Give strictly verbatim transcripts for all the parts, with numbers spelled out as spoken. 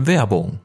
Werbung.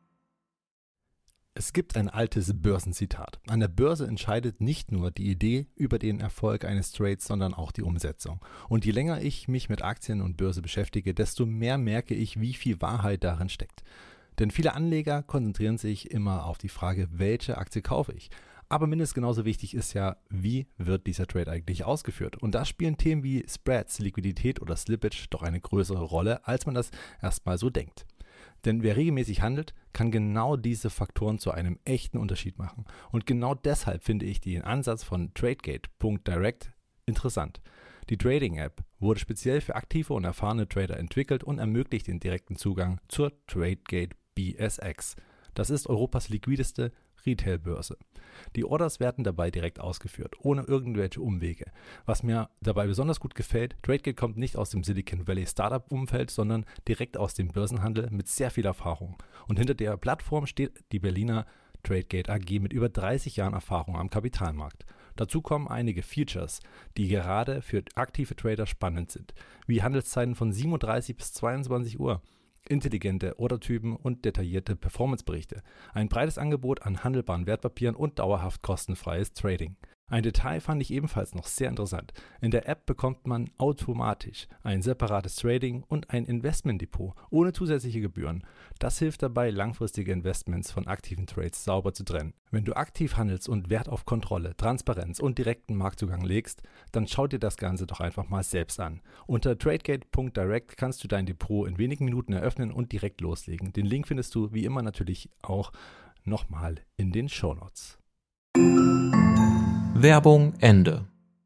Es gibt ein altes Börsenzitat. An der Börse entscheidet nicht nur die Idee über den Erfolg eines Trades, sondern auch die Umsetzung. Und je länger ich mich mit Aktien und Börse beschäftige, desto mehr merke ich, wie viel Wahrheit darin steckt. Denn viele Anleger konzentrieren sich immer auf die Frage, welche Aktie kaufe ich? Aber mindestens genauso wichtig ist ja, wie wird dieser Trade eigentlich ausgeführt? Und da spielen Themen wie Spreads, Liquidität oder Slippage doch eine größere Rolle, als man das erstmal so denkt. Denn wer regelmäßig handelt, kann genau diese Faktoren zu einem echten Unterschied machen. Und genau deshalb finde ich den Ansatz von Tradegate Punkt direct interessant. Die Trading-App wurde speziell für aktive und erfahrene Trader entwickelt und ermöglicht den direkten Zugang zur Tradegate B S X. Das ist Europas liquideste Retail-Börse. Die Orders werden dabei direkt ausgeführt, ohne irgendwelche Umwege. Was mir dabei besonders gut gefällt, Tradegate kommt nicht aus dem Silicon Valley Startup-Umfeld, sondern direkt aus dem Börsenhandel mit sehr viel Erfahrung. Und hinter der Plattform steht die Berliner Tradegate A G mit über dreißig Jahren Erfahrung am Kapitalmarkt. Dazu kommen einige Features, die gerade für aktive Trader spannend sind, wie Handelszeiten von siebenunddreißig bis zweiundzwanzig Uhr. Intelligente Ordertypen und detaillierte Performanceberichte, ein breites Angebot an handelbaren Wertpapieren und dauerhaft kostenfreies Trading. Ein Detail fand ich ebenfalls noch sehr interessant. In der App bekommt man automatisch ein separates Trading und ein Investmentdepot ohne zusätzliche Gebühren. Das hilft dabei, langfristige Investments von aktiven Trades sauber zu trennen. Wenn du aktiv handelst und Wert auf Kontrolle, Transparenz und direkten Marktzugang legst, dann schau dir das Ganze doch einfach mal selbst an. Unter Tradegate Punkt direct kannst du dein Depot in wenigen Minuten eröffnen und direkt loslegen. Den Link findest du wie immer natürlich auch nochmal in den Shownotes. Werbung Ende.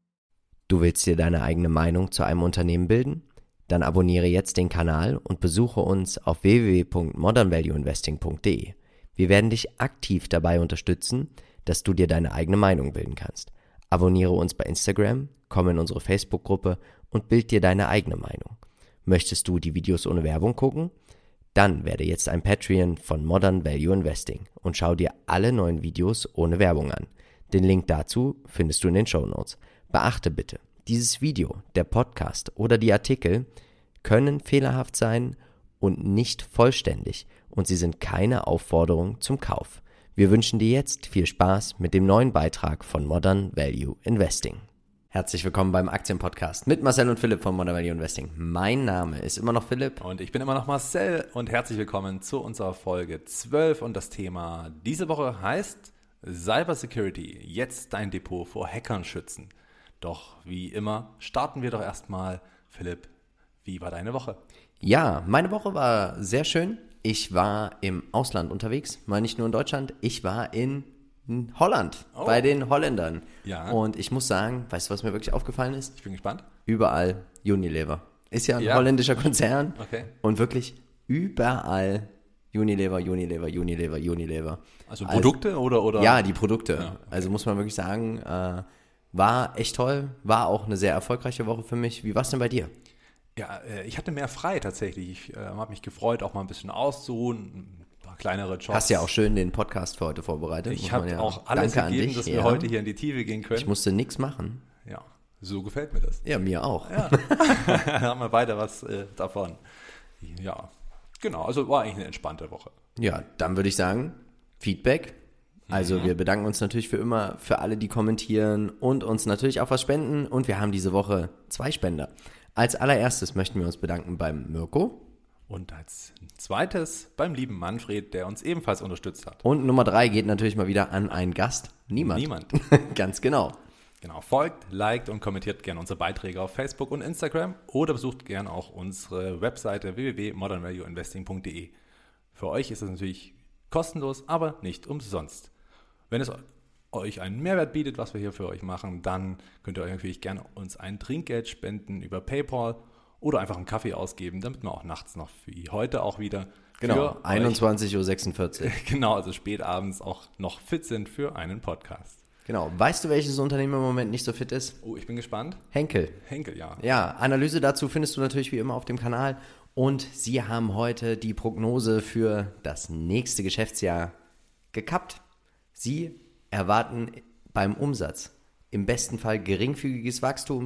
Du willst dir deine eigene Meinung zu einem Unternehmen bilden? Dann abonniere jetzt den Kanal und besuche uns auf w w w Punkt modern value investing Punkt d e. Wir werden dich aktiv dabei unterstützen, dass du dir deine eigene Meinung bilden kannst. Abonniere uns bei Instagram, komm in unsere Facebook-Gruppe und bild dir deine eigene Meinung. Möchtest du die Videos ohne Werbung gucken? Dann werde jetzt ein Patreon von Modern Value Investing und schau dir alle neuen Videos ohne Werbung an. Den Link dazu findest du in den Shownotes. Beachte bitte, dieses Video, der Podcast oder die Artikel können fehlerhaft sein und nicht vollständig und sie sind keine Aufforderung zum Kauf. Wir wünschen dir jetzt viel Spaß mit dem neuen Beitrag von Modern Value Investing. Herzlich willkommen beim Aktienpodcast mit Marcel und Philipp von Modern Value Investing. Mein Name ist immer noch Philipp. Und ich bin immer noch Marcel und herzlich willkommen zu unserer Folge zwölf und das Thema diese Woche heißt Cybersecurity, jetzt dein Depot vor Hackern schützen. Doch wie immer starten wir doch erstmal. Philipp, wie war deine Woche? Ja, meine Woche war sehr schön. Ich war im Ausland unterwegs, mal nicht nur in Deutschland, ich war in Holland, oh. bei den Holländern. Ja. Und ich muss sagen, weißt du, was mir wirklich aufgefallen ist? Ich bin gespannt. Überall Unilever. Ist ja ein ja. holländischer Konzern. Okay. Und wirklich überall Unilever, Unilever, Unilever, Unilever. Also Produkte also, oder, oder? Ja, die Produkte. Ja, okay. Also muss man wirklich sagen, äh, war echt toll, war auch eine sehr erfolgreiche Woche für mich. Wie war es denn bei dir? Ja, äh, ich hatte mehr frei tatsächlich. Ich äh, habe mich gefreut, auch mal ein bisschen auszuruhen, ein paar kleinere Jobs. Hast ja auch schön den Podcast für heute vorbereitet. Ich habe ja auch alles gegeben, dich, dass ja. wir heute hier in die Tiefe gehen können. Ich musste nichts machen. Ja, so gefällt mir das. Ja, mir auch. Ja. Da haben wir beide was äh, davon. Ja, genau. Also war eigentlich eine entspannte Woche. Ja, dann würde ich sagen, Feedback. Also mhm. wir bedanken uns natürlich für immer für alle, die kommentieren und uns natürlich auch was spenden. Und wir haben diese Woche zwei Spender. Als allererstes möchten wir uns bedanken beim Mirko. Und als zweites beim lieben Manfred, der uns ebenfalls unterstützt hat. Und Nummer drei geht natürlich mal wieder an einen Gast. Niemand. Niemand. Ganz genau. Genau, folgt, liked und kommentiert gerne unsere Beiträge auf Facebook und Instagram oder besucht gerne auch unsere Webseite w w w Punkt modern value investing Punkt d e. Für euch ist es natürlich kostenlos, aber nicht umsonst. Wenn es euch einen Mehrwert bietet, was wir hier für euch machen, dann könnt ihr euch natürlich gerne uns ein Trinkgeld spenden über PayPal oder einfach einen Kaffee ausgeben, damit wir auch nachts noch wie heute auch wieder genau, einundzwanzig Uhr sechsundvierzig. Genau, also spät abends auch noch fit sind für einen Podcast. Genau. Weißt du, welches Unternehmen im Moment nicht so fit ist? Oh, ich bin gespannt. Henkel. Henkel, ja. Ja, Analyse dazu findest du natürlich wie immer auf dem Kanal. Und sie haben heute die Prognose für das nächste Geschäftsjahr gekappt. Sie erwarten beim Umsatz im besten Fall geringfügiges Wachstum,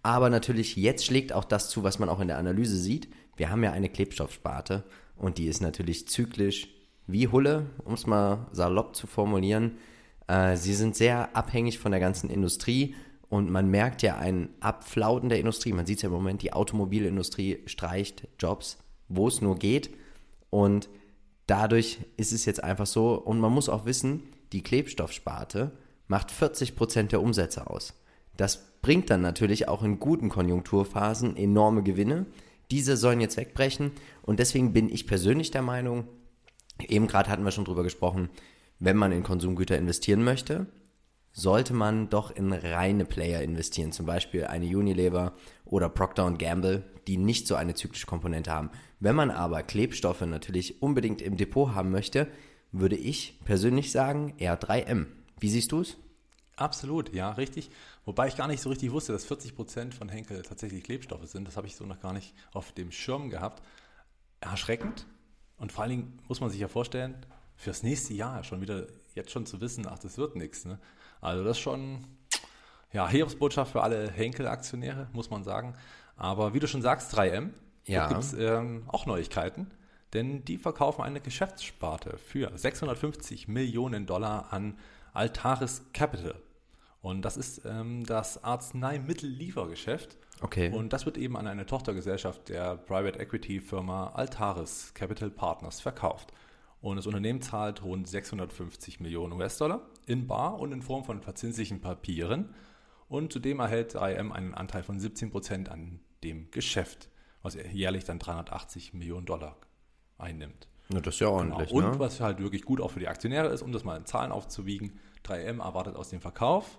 Aber natürlich, jetzt schlägt auch das zu, was man auch in der Analyse sieht. Wir haben ja eine Klebstoffsparte und die ist natürlich zyklisch wie Hulle, um es mal salopp zu formulieren. Äh, sie sind sehr abhängig von der ganzen Industrie und man merkt ja ein Abflauten der Industrie. Man sieht es ja im Moment, die Automobilindustrie streicht Jobs, wo es nur geht. Und dadurch ist es jetzt einfach so, und man muss auch wissen, die Klebstoffsparte macht vierzig Prozent der Umsätze aus. Das bringt dann natürlich auch in guten Konjunkturphasen enorme Gewinne. Diese sollen jetzt wegbrechen und deswegen bin ich persönlich der Meinung, eben gerade hatten wir schon drüber gesprochen, wenn man in Konsumgüter investieren möchte, sollte man doch in reine Player investieren, zum Beispiel eine Unilever oder Procter und Gamble, die nicht so eine zyklische Komponente haben. Wenn man aber Klebstoffe natürlich unbedingt im Depot haben möchte, würde ich persönlich sagen, eher drei M. Wie siehst du es? Absolut, ja, richtig. Wobei ich gar nicht so richtig wusste, dass vierzig Prozent von Henkel tatsächlich Klebstoffe sind. Das habe ich so noch gar nicht auf dem Schirm gehabt. Erschreckend. Und vor allen Dingen muss man sich ja vorstellen, fürs nächste Jahr schon wieder, jetzt schon zu wissen, ach, das wird nichts. Ne? Also das ist schon, ja, Hiobsbotschaft für alle Henkel-Aktionäre, muss man sagen. Aber wie du schon sagst, drei M, ja. Da gibt es ähm, auch Neuigkeiten. Denn die verkaufen eine Geschäftssparte für sechshundertfünfzig Millionen Dollar an Altaris Capital. Und das ist ähm, das Arzneimittelliefergeschäft. Okay. Und das wird eben an eine Tochtergesellschaft der Private Equity Firma Altaris Capital Partners verkauft. Und das Unternehmen zahlt rund sechshundertfünfzig Millionen U S-Dollar in bar und in Form von verzinslichen Papieren. Und zudem erhält drei M einen Anteil von siebzehn Prozent an dem Geschäft, was jährlich dann dreihundertachtzig Millionen Dollar einnimmt. Na, das ist ja ordentlich. Genau. Und ne? was halt wirklich gut auch für die Aktionäre ist, um das mal in Zahlen aufzuwiegen, drei M erwartet aus dem Verkauf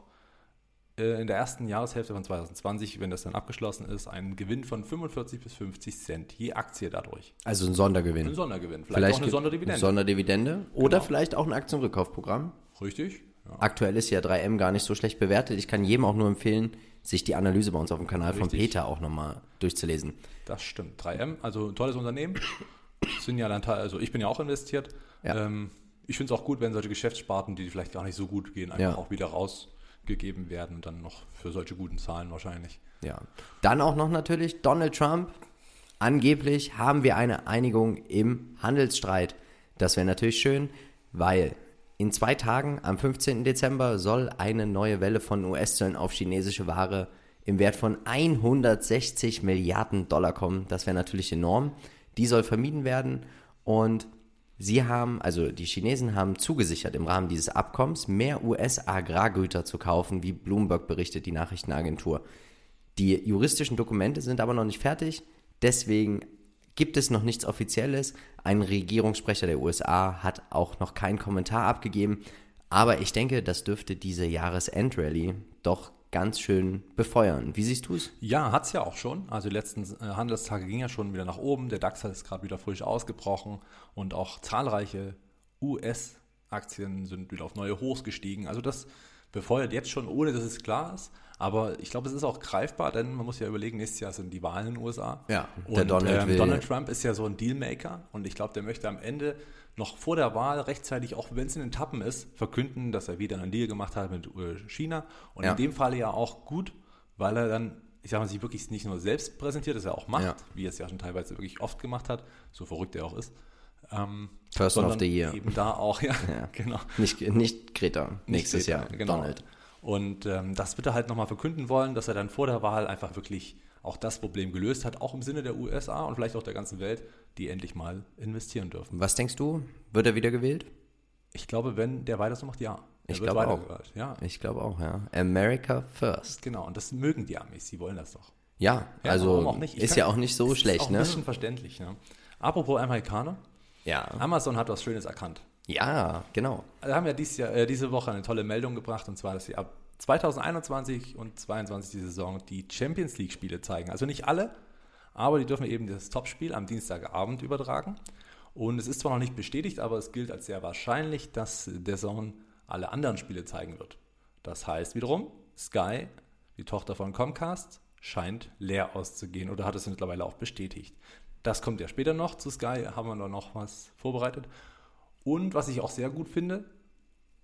äh, in der ersten Jahreshälfte von zwanzig zwanzig, wenn das dann abgeschlossen ist, einen Gewinn von fünfundvierzig bis fünfzig Cent je Aktie dadurch. Also ein Sondergewinn. Ein Sondergewinn, vielleicht, Vielleicht auch eine Sonderdividende. Sonderdividende oder Genau. vielleicht auch ein Aktienrückkaufprogramm. Richtig. Ja. Aktuell ist ja drei M gar nicht so schlecht bewertet. Ich kann jedem auch nur empfehlen, sich die Analyse bei uns auf dem Kanal von Richtig. Peter auch nochmal durchzulesen. Das stimmt. drei M, also ein tolles Unternehmen. Sind ja dann, also ich bin ja auch investiert. Ja. Ähm, ich finde es auch gut, wenn solche Geschäftssparten, die vielleicht gar nicht so gut gehen, einfach Ja. auch wieder rausgegeben werden und dann noch für solche guten Zahlen wahrscheinlich. Ja. Dann auch noch natürlich Donald Trump. Angeblich haben wir eine Einigung im Handelsstreit. Das wäre natürlich schön, weil in zwei Tagen, am fünfzehnten Dezember, soll eine neue Welle von U S-Zöllen auf chinesische Ware im Wert von hundertsechzig Milliarden Dollar kommen. Das wäre natürlich enorm. Die soll vermieden werden und sie haben, also die Chinesen haben zugesichert, im Rahmen dieses Abkommens mehr U S-Agrargüter zu kaufen, wie Bloomberg berichtet, die Nachrichtenagentur. Die juristischen Dokumente sind aber noch nicht fertig, deswegen gibt es noch nichts Offizielles. Ein Regierungssprecher der U S A hat auch noch keinen Kommentar abgegeben, aber ich denke, das dürfte diese Jahresendrallye doch ganz schön befeuern. Wie siehst du es? Ja, hat es ja auch schon. Also die letzten äh, Handelstage ging ja schon wieder nach oben. Der DAX ist gerade wieder frisch ausgebrochen und auch zahlreiche U S-Aktien sind wieder auf neue Hochs gestiegen. Also das befeuert jetzt schon, ohne dass es klar ist. Aber ich glaube, es ist auch greifbar, denn man muss ja überlegen, nächstes Jahr sind die Wahlen in den U S A. Ja, und der Donald ähm, will- Donald Trump ist ja so ein Dealmaker und ich glaube, der möchte am Ende noch vor der Wahl rechtzeitig, auch wenn es in Etappen ist, verkünden, dass er wieder einen Deal gemacht hat mit äh, China. Und Ja. in dem Fall ja auch gut, weil er dann, ich sage mal, sich wirklich nicht nur selbst präsentiert, das er auch macht, Ja. wie er es ja schon teilweise wirklich oft gemacht hat, so verrückt er auch ist. Ähm, Person sondern of the Year. eben da auch, ja, Ja. genau. Nicht, nicht Greta, nächstes Nicht Jahr, Greta, genau. Donald. Und ähm, das wird er halt nochmal verkünden wollen, dass er dann vor der Wahl einfach wirklich auch das Problem gelöst hat, auch im Sinne der U S A und vielleicht auch der ganzen Welt, die endlich mal investieren dürfen. Was denkst du? Wird er wieder gewählt? Ich glaube, wenn der weiter so macht, ja. Er Ich wird glaube auch. weitergewählt, ja. Ich glaube auch, ja. America first. Genau, und das mögen die Amis, die wollen das doch. Ja, Ja, also warum auch nicht? Ich ist kann- ja auch nicht so ist schlecht, auch ein ne? bisschen verständlich, ne? Apropos Amerikaner, Ja. Amazon hat was Schönes erkannt. Ja, genau. Wir haben ja dieses Jahr, äh, diese Woche eine tolle Meldung gebracht, und zwar, dass sie ab zweitausendeinundzwanzig und zweiundzwanzig die Saison die Champions League Spiele zeigen. Also nicht alle, aber die dürfen eben das Topspiel am Dienstagabend übertragen. Und es ist zwar noch nicht bestätigt, aber es gilt als sehr wahrscheinlich, dass der Zone alle anderen Spiele zeigen wird. Das heißt wiederum, Sky, die Tochter von Comcast, scheint leer auszugehen oder hat es mittlerweile auch bestätigt. Das kommt ja später noch zu Sky, haben wir da noch was vorbereitet. Und was ich auch sehr gut finde,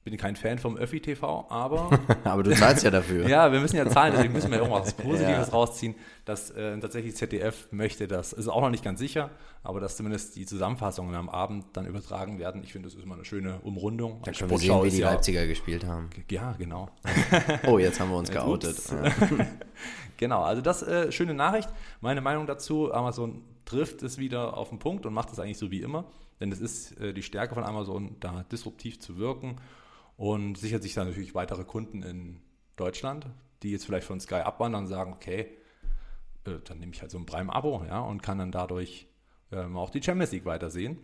bin kein Fan vom Öffi-T V, aber... aber du zahlst ja dafür. Ja, wir müssen ja zahlen, deswegen müssen wir irgendwas Positives ja. rausziehen, dass äh, tatsächlich Z D F möchte das, ist auch noch nicht ganz sicher, aber dass zumindest die Zusammenfassungen am Abend dann übertragen werden. Ich finde, das ist immer eine schöne Umrundung. Da können wir sehen, wie die ja Leipziger gespielt haben. Ja, genau. Oh, jetzt haben wir uns geoutet. Ja. Genau, also das äh, schöne Nachricht. Meine Meinung dazu, Amazon trifft es wieder auf den Punkt und macht es eigentlich so wie immer, denn es ist äh, die Stärke von Amazon, da disruptiv zu wirken. Und sichert sich dann natürlich weitere Kunden in Deutschland, die jetzt vielleicht von Sky abwandern und sagen, okay, äh, dann nehme ich halt so ein Prime-Abo, ja, und kann dann dadurch ähm, auch die Champions League weitersehen.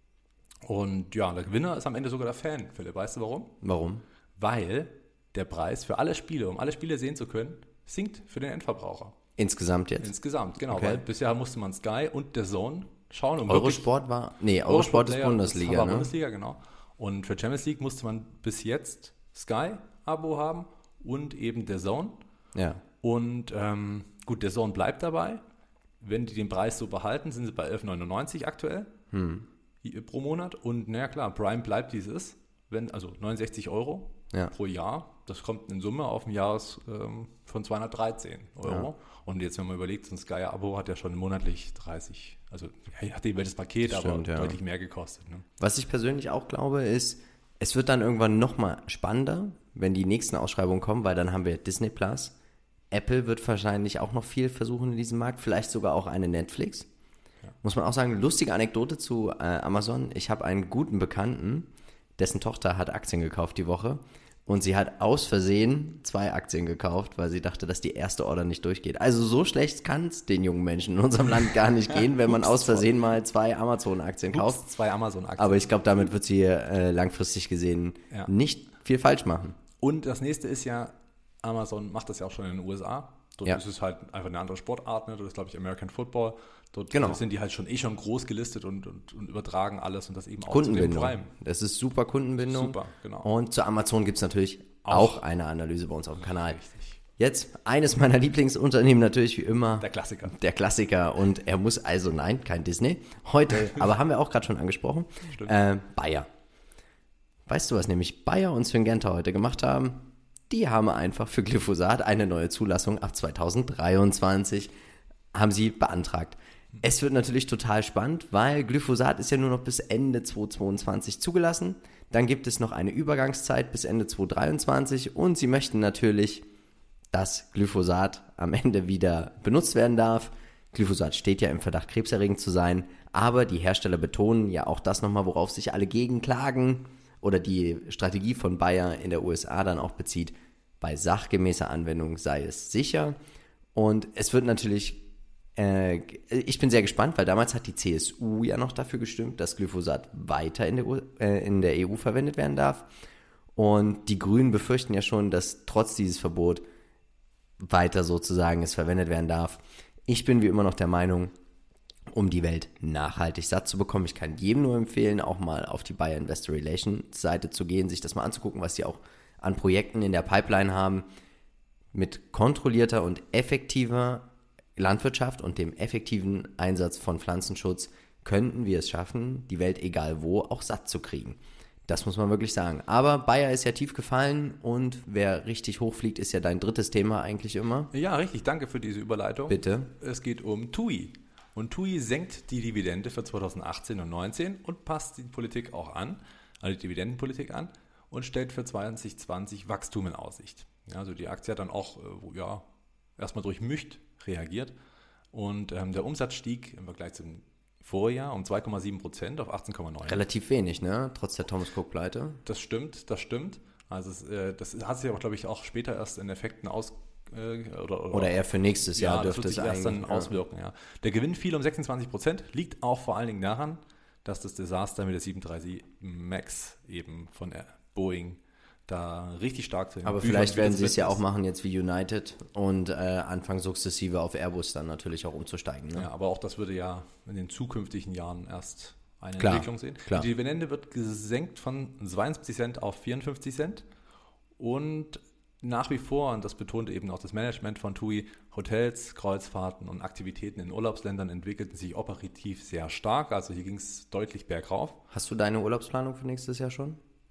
Und ja, der Gewinner ist am Ende sogar der Fan. Philipp, weißt du warum? Warum? Weil der Preis für alle Spiele, um alle Spiele sehen zu können, sinkt für den Endverbraucher. Insgesamt jetzt? Insgesamt, genau, okay. Weil bisher musste man Sky und der Zone schauen. Um Eurosport war, nee, Eurosport ist Bundesliga, war ne? Bundesliga, genau. Und für Champions League musste man bis jetzt Sky-Abo haben und eben der Zone. Ja. Und ähm, gut, der Zone bleibt dabei. Wenn die den Preis so behalten, sind sie bei elf neunundneunzig aktuell hm. pro Monat. Und naja klar, Prime bleibt, wie es ist. Wenn, also neunundsechzig Euro ja. pro Jahr. Das kommt in Summe auf ein Jahres ähm, von zweihundertdreizehn Euro. Ja. Und jetzt, wenn man überlegt, so ein Sky-Abo hat ja schon monatlich dreißig, also je nachdem welches Paket, Stimmt, aber ja. deutlich mehr gekostet. Ne? Was ich persönlich auch glaube, ist, es wird dann irgendwann nochmal spannender, wenn die nächsten Ausschreibungen kommen, weil dann haben wir Disney Plus. Apple wird wahrscheinlich auch noch viel versuchen in diesem Markt, vielleicht sogar auch eine Netflix. Ja. Muss man auch sagen, lustige Anekdote zu äh, Amazon. Ich habe einen guten Bekannten, dessen Tochter hat Aktien gekauft die Woche. Und sie hat aus Versehen zwei Aktien gekauft, weil sie dachte, dass die erste Order nicht durchgeht. Also so schlecht kann es den jungen Menschen in unserem Land gar nicht gehen, wenn man aus Versehen mal zwei Amazon-Aktien kauft. Ups, zwei Amazon-Aktien. Aber ich glaube, damit wird sie äh, langfristig gesehen ja. nicht viel falsch machen. Und das nächste ist ja, Amazon macht das ja auch schon in den U S A. Dort ja. ist es halt einfach eine andere Sportart. Ne? Dort ist, glaube ich, American Football. Dort genau. sind die halt schon eh schon groß gelistet und, und, und übertragen alles und das eben auch Kundenbindung. zu dem Prime. Das ist super Kundenbindung. Super, genau. Und zu Amazon gibt es natürlich auch. auch eine Analyse bei uns auf dem Kanal. Richtig. Jetzt eines meiner Lieblingsunternehmen natürlich wie immer. Der Klassiker. Der Klassiker. Und er muss also, nein, kein Disney. Heute, aber haben wir auch gerade schon angesprochen. Stimmt. Äh, Bayer. Weißt du, was nämlich Bayer und Syngenta heute gemacht haben? Die haben einfach für Glyphosat eine neue Zulassung ab zweitausenddreiundzwanzig haben sie beantragt. Es wird natürlich total spannend, weil Glyphosat ist ja nur noch bis Ende zweitausendzweiundzwanzig zugelassen. Dann gibt es noch eine Übergangszeit bis Ende zweitausenddreiundzwanzig und sie möchten natürlich, dass Glyphosat am Ende wieder benutzt werden darf. Glyphosat steht ja im Verdacht, krebserregend zu sein, aber die Hersteller betonen ja auch das nochmal, worauf sich alle gegen klagen oder die Strategie von Bayer in der U S A dann auch bezieht. Bei sachgemäßer Anwendung sei es sicher und es wird natürlich ich bin sehr gespannt, weil damals hat die C S U ja noch dafür gestimmt, dass Glyphosat weiter in der, U- äh, in der E U verwendet werden darf. Und die Grünen befürchten ja schon, dass trotz dieses Verbots weiter sozusagen es verwendet werden darf. Ich bin wie immer noch der Meinung, um die Welt nachhaltig satt zu bekommen, ich kann jedem nur empfehlen, auch mal auf die Bayer Investor Relations Seite zu gehen, sich das mal anzugucken, was sie auch an Projekten in der Pipeline haben. Mit kontrollierter und effektiver Landwirtschaft und dem effektiven Einsatz von Pflanzenschutz könnten wir es schaffen, die Welt egal wo auch satt zu kriegen. Das muss man wirklich sagen. Aber Bayer ist ja tief gefallen und wer richtig hochfliegt, ist ja dein drittes Thema eigentlich immer. Ja, richtig. Danke für diese Überleitung. Bitte. Es geht um T U I. Und T U I senkt die Dividende für zweitausendachtzehn und neunzehn und passt die Politik auch an, also die Dividendenpolitik an und stellt für zwanzig zwanzig Wachstum in Aussicht. Ja, also die Aktie hat dann auch ja, erstmal durchmischt reagiert und ähm, der Umsatz stieg im Vergleich zum Vorjahr um zwei Komma sieben Prozent auf achtzehn Komma neun. Relativ wenig, ne? Trotz der Thomas Cook-Pleite. Das stimmt, das stimmt. Also es, äh, das hat sich auch, glaube ich, auch später erst in Effekten aus... Äh, oder, oder, oder eher für nächstes Jahr ja, dürfte das wird es sich erst eigentlich... dann auswirken, ja. Der Gewinn fiel um sechsundzwanzig Prozent, liegt auch vor allen Dingen daran, dass das Desaster mit der sieben drei sieben MAX eben von der Boeing da richtig stark sind. Aber vielleicht werden sie es ja auch machen jetzt wie United und äh, anfangen sukzessive auf Airbus dann natürlich auch umzusteigen. Ne? Ja, aber auch das würde ja in den zukünftigen Jahren erst eine klar, Entwicklung sehen. Klar. Die Dividende wird gesenkt von zweiundsiebzig Cent auf vierundfünfzig Cent und nach wie vor, und das betont eben auch das Management von T U I, Hotels, Kreuzfahrten und Aktivitäten in Urlaubsländern entwickelten sich operativ sehr stark. Also hier ging es deutlich bergauf. Hast du deine Urlaubsplanung für nächstes Jahr schon?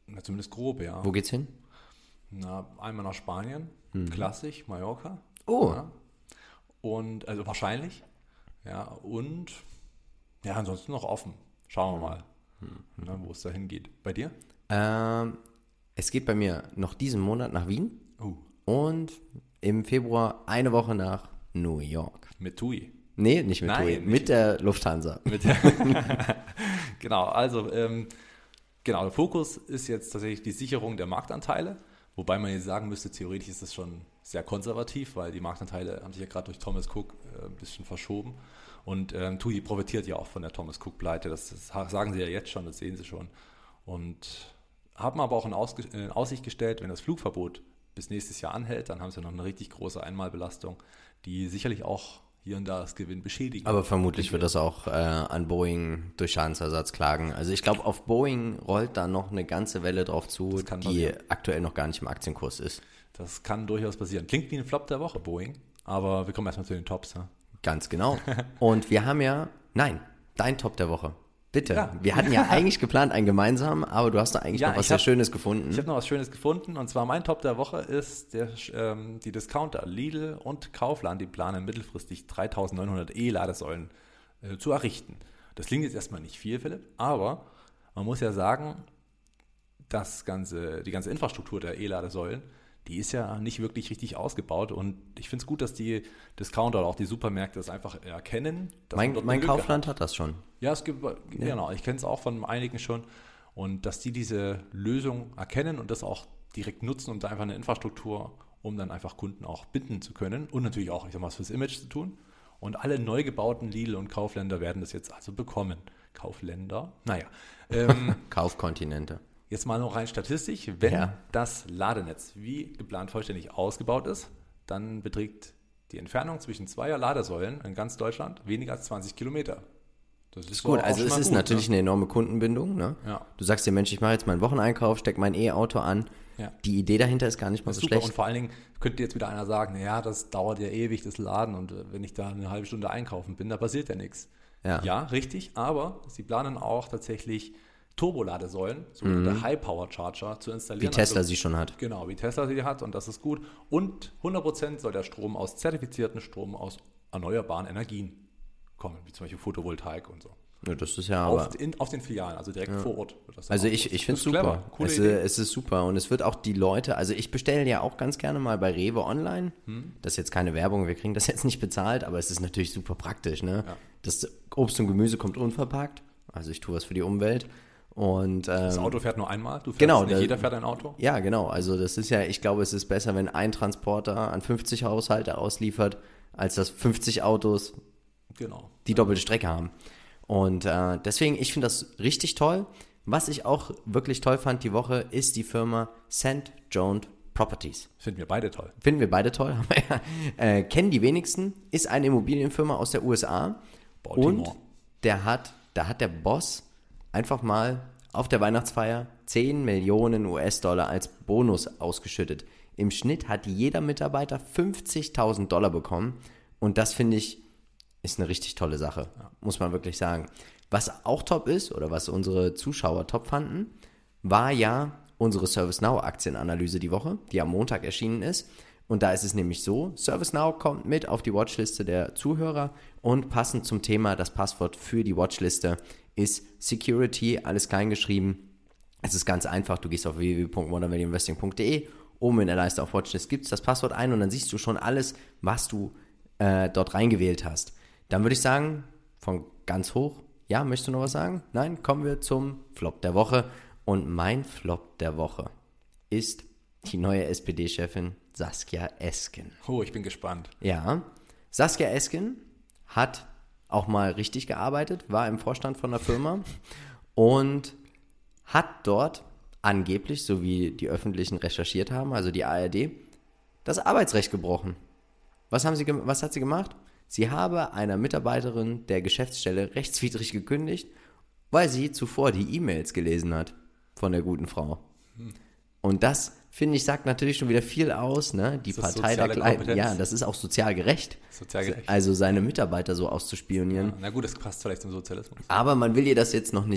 Na, zumindest grob, ja. Wo geht's hin? Na, einmal nach Spanien, Mhm. klassisch, Mallorca. Oh. Ja. Und, also wahrscheinlich. Ja, und ja, ansonsten noch offen. Schauen wir mal, Mhm. ne, wo es da hingeht. Bei dir? Ähm, es geht bei mir noch diesen Monat nach Wien Uh, und im Februar eine Woche nach New York. mit Tui. Nee, nicht mit Nein, TUI, nicht. mit der Lufthansa. Mit genau, also ähm, genau, der Fokus ist jetzt tatsächlich die Sicherung der Marktanteile, wobei man jetzt sagen müsste, theoretisch ist das schon sehr konservativ, weil die Marktanteile haben sich ja gerade durch Thomas Cook äh, ein bisschen verschoben und ähm, TUI profitiert ja auch von der Thomas Cook-Pleite, das, das sagen sie ja jetzt schon, das sehen sie schon und haben aber auch in, Ausge- in Aussicht gestellt, wenn das Flugverbot bis nächstes Jahr anhält, dann haben sie noch eine richtig große Einmalbelastung, die sicherlich auch hier und da das Gewinn beschädigen. Aber vermutlich wird das auch äh, an Boeing durch Schadensersatz klagen. Also ich glaube, auf Boeing rollt da noch eine ganze Welle drauf zu, Das kann die passieren. aktuell noch gar nicht im Aktienkurs ist. Das kann durchaus passieren. Klingt wie ein Flop der Woche, Boeing. Aber wir kommen erstmal zu den Tops. Ja? Ganz genau. Und wir haben ja, nein, dein Top der Woche. Bitte. Ja. Wir hatten ja eigentlich geplant einen gemeinsamen, aber du hast da eigentlich Ja, noch was ich sehr hab- Schönes gefunden. Ich habe noch was Schönes gefunden. Und zwar mein Top der Woche ist der, ähm, die Discounter Lidl und Kaufland. Die planen mittelfristig dreitausendneunhundert E-Ladesäulen äh, zu errichten. Das klingt jetzt erstmal nicht viel, Philipp. Aber man muss ja sagen, das ganze, die ganze Infrastruktur der E-Ladesäulen, die ist ja nicht wirklich richtig ausgebaut. Und ich finde es gut, dass die Discounter oder auch die Supermärkte das einfach erkennen. Dass man mein dort mein eine Lücke Kaufland hat das schon. Ja, es gibt, genau, ich kenne es auch von einigen schon. Und dass die diese Lösung erkennen und das auch direkt nutzen, um da einfach eine Infrastruktur, um dann einfach Kunden auch binden zu können und natürlich auch, ich sag mal, was fürs Image zu tun. Und alle neu gebauten Lidl und Kaufländer werden das jetzt also bekommen. Kaufländer, naja. Ähm, Kaufkontinente. jetzt mal noch rein statistisch, wenn Ja. das Ladenetz wie geplant vollständig ausgebaut ist, dann beträgt die Entfernung zwischen zweier Ladesäulen in ganz Deutschland weniger als zwanzig Kilometer. Das ist Gut, doch auch also schon es mal ist gut, natürlich ne? eine enorme Kundenbindung. Ne? Ja. Du sagst dir, Mensch, ich mache jetzt meinen Wocheneinkauf, stecke mein E-Auto an. Ja. Die Idee dahinter ist gar nicht mal Das ist so super. Und schlecht. vor allen Dingen könnte jetzt wieder einer sagen, naja, das dauert ja ewig, das Laden, und äh, wenn ich da eine halbe Stunde einkaufen bin, da passiert ja nichts. Ja. Ja, richtig, aber sie planen auch tatsächlich Turboladesäulen, sogenannte High-Power-Charger zu installieren. Wie Tesla also, sie schon hat. Genau, wie Tesla sie hat, und das ist gut. Und hundert Prozent soll der Strom aus zertifizierten Strom aus erneuerbaren Energien kommen, wie zum Beispiel Photovoltaik und so. Ja, das ist ja aber. Auf, in, auf den Filialen, also direkt vor Ort. wird das Also auch- ich, das- ich finde das es ist clever. super. Coole Es, Idee. äh, es ist super und es wird auch die Leute, also ich bestelle ja auch ganz gerne mal bei Rewe online. Hm. Das ist jetzt keine Werbung, wir kriegen das jetzt nicht bezahlt, aber es ist natürlich super praktisch. Ne? Ja. Das Obst und Gemüse kommt unverpackt, also ich tue was für die Umwelt. Und, ähm, Das Auto fährt nur einmal, du fährst genau, nicht der- jeder fährt ein Auto. ja, genau. Also das ist ja, ich glaube, es ist besser, wenn ein Transporter an fünfzig Haushalte ausliefert, als dass fünfzig Autos Genau. die doppelte Strecke haben. Und äh, deswegen, ich finde das richtig toll. Was ich auch wirklich toll fand die Woche, ist die Firma Saint John Properties. Finden wir beide toll. Finden wir beide toll, haben wir ja, äh, kennen die wenigsten, ist eine Immobilienfirma aus der U S A. Baltimore. Und der hat, da hat der Boss einfach mal auf der Weihnachtsfeier zehn Millionen U S-Dollar als Bonus ausgeschüttet. Im Schnitt hat jeder Mitarbeiter fünfzigtausend Dollar bekommen. Und das finde ich, ist eine richtig tolle Sache, muss man wirklich sagen. Was auch top ist, oder was unsere Zuschauer top fanden, war ja unsere ServiceNow-Aktienanalyse die Woche, die am Montag erschienen ist. Und da ist es nämlich so, ServiceNow kommt mit auf die Watchliste der Zuhörer und passend zum Thema, das Passwort für die Watchliste ist Security, alles klein geschrieben. Es ist ganz einfach, du gehst auf w w w punkt modern value investing punkt d e, oben in der Leiste auf Watchlist gibst das Passwort ein und dann siehst du schon alles, was du äh, dort reingewählt hast. Dann würde ich sagen, von ganz hoch, ja, möchtest du noch was sagen? Nein, kommen wir zum Flop der Woche. Und mein Flop der Woche ist die neue S P D-Chefin Saskia Esken. Oh, ich bin gespannt. Ja, Saskia Esken hat auch mal richtig gearbeitet, war im Vorstand von der Firma und hat dort angeblich, so wie die Öffentlichen recherchiert haben, also die A R D, das Arbeitsrecht gebrochen. Was, haben sie, gem- was hat sie gemacht? Sie habe einer Mitarbeiterin der Geschäftsstelle rechtswidrig gekündigt, weil sie zuvor die E-Mails gelesen hat von der guten Frau. Und das, finde ich, sagt natürlich schon wieder viel aus, ne? Die Ist das Partei der soziale Kleinen. Kompetenz? Ja, das ist auch sozial gerecht. Sozial gerecht. Also seine Mitarbeiter so auszuspionieren. Na gut, das passt vielleicht zum Sozialismus. Aber man will ihr das jetzt noch nicht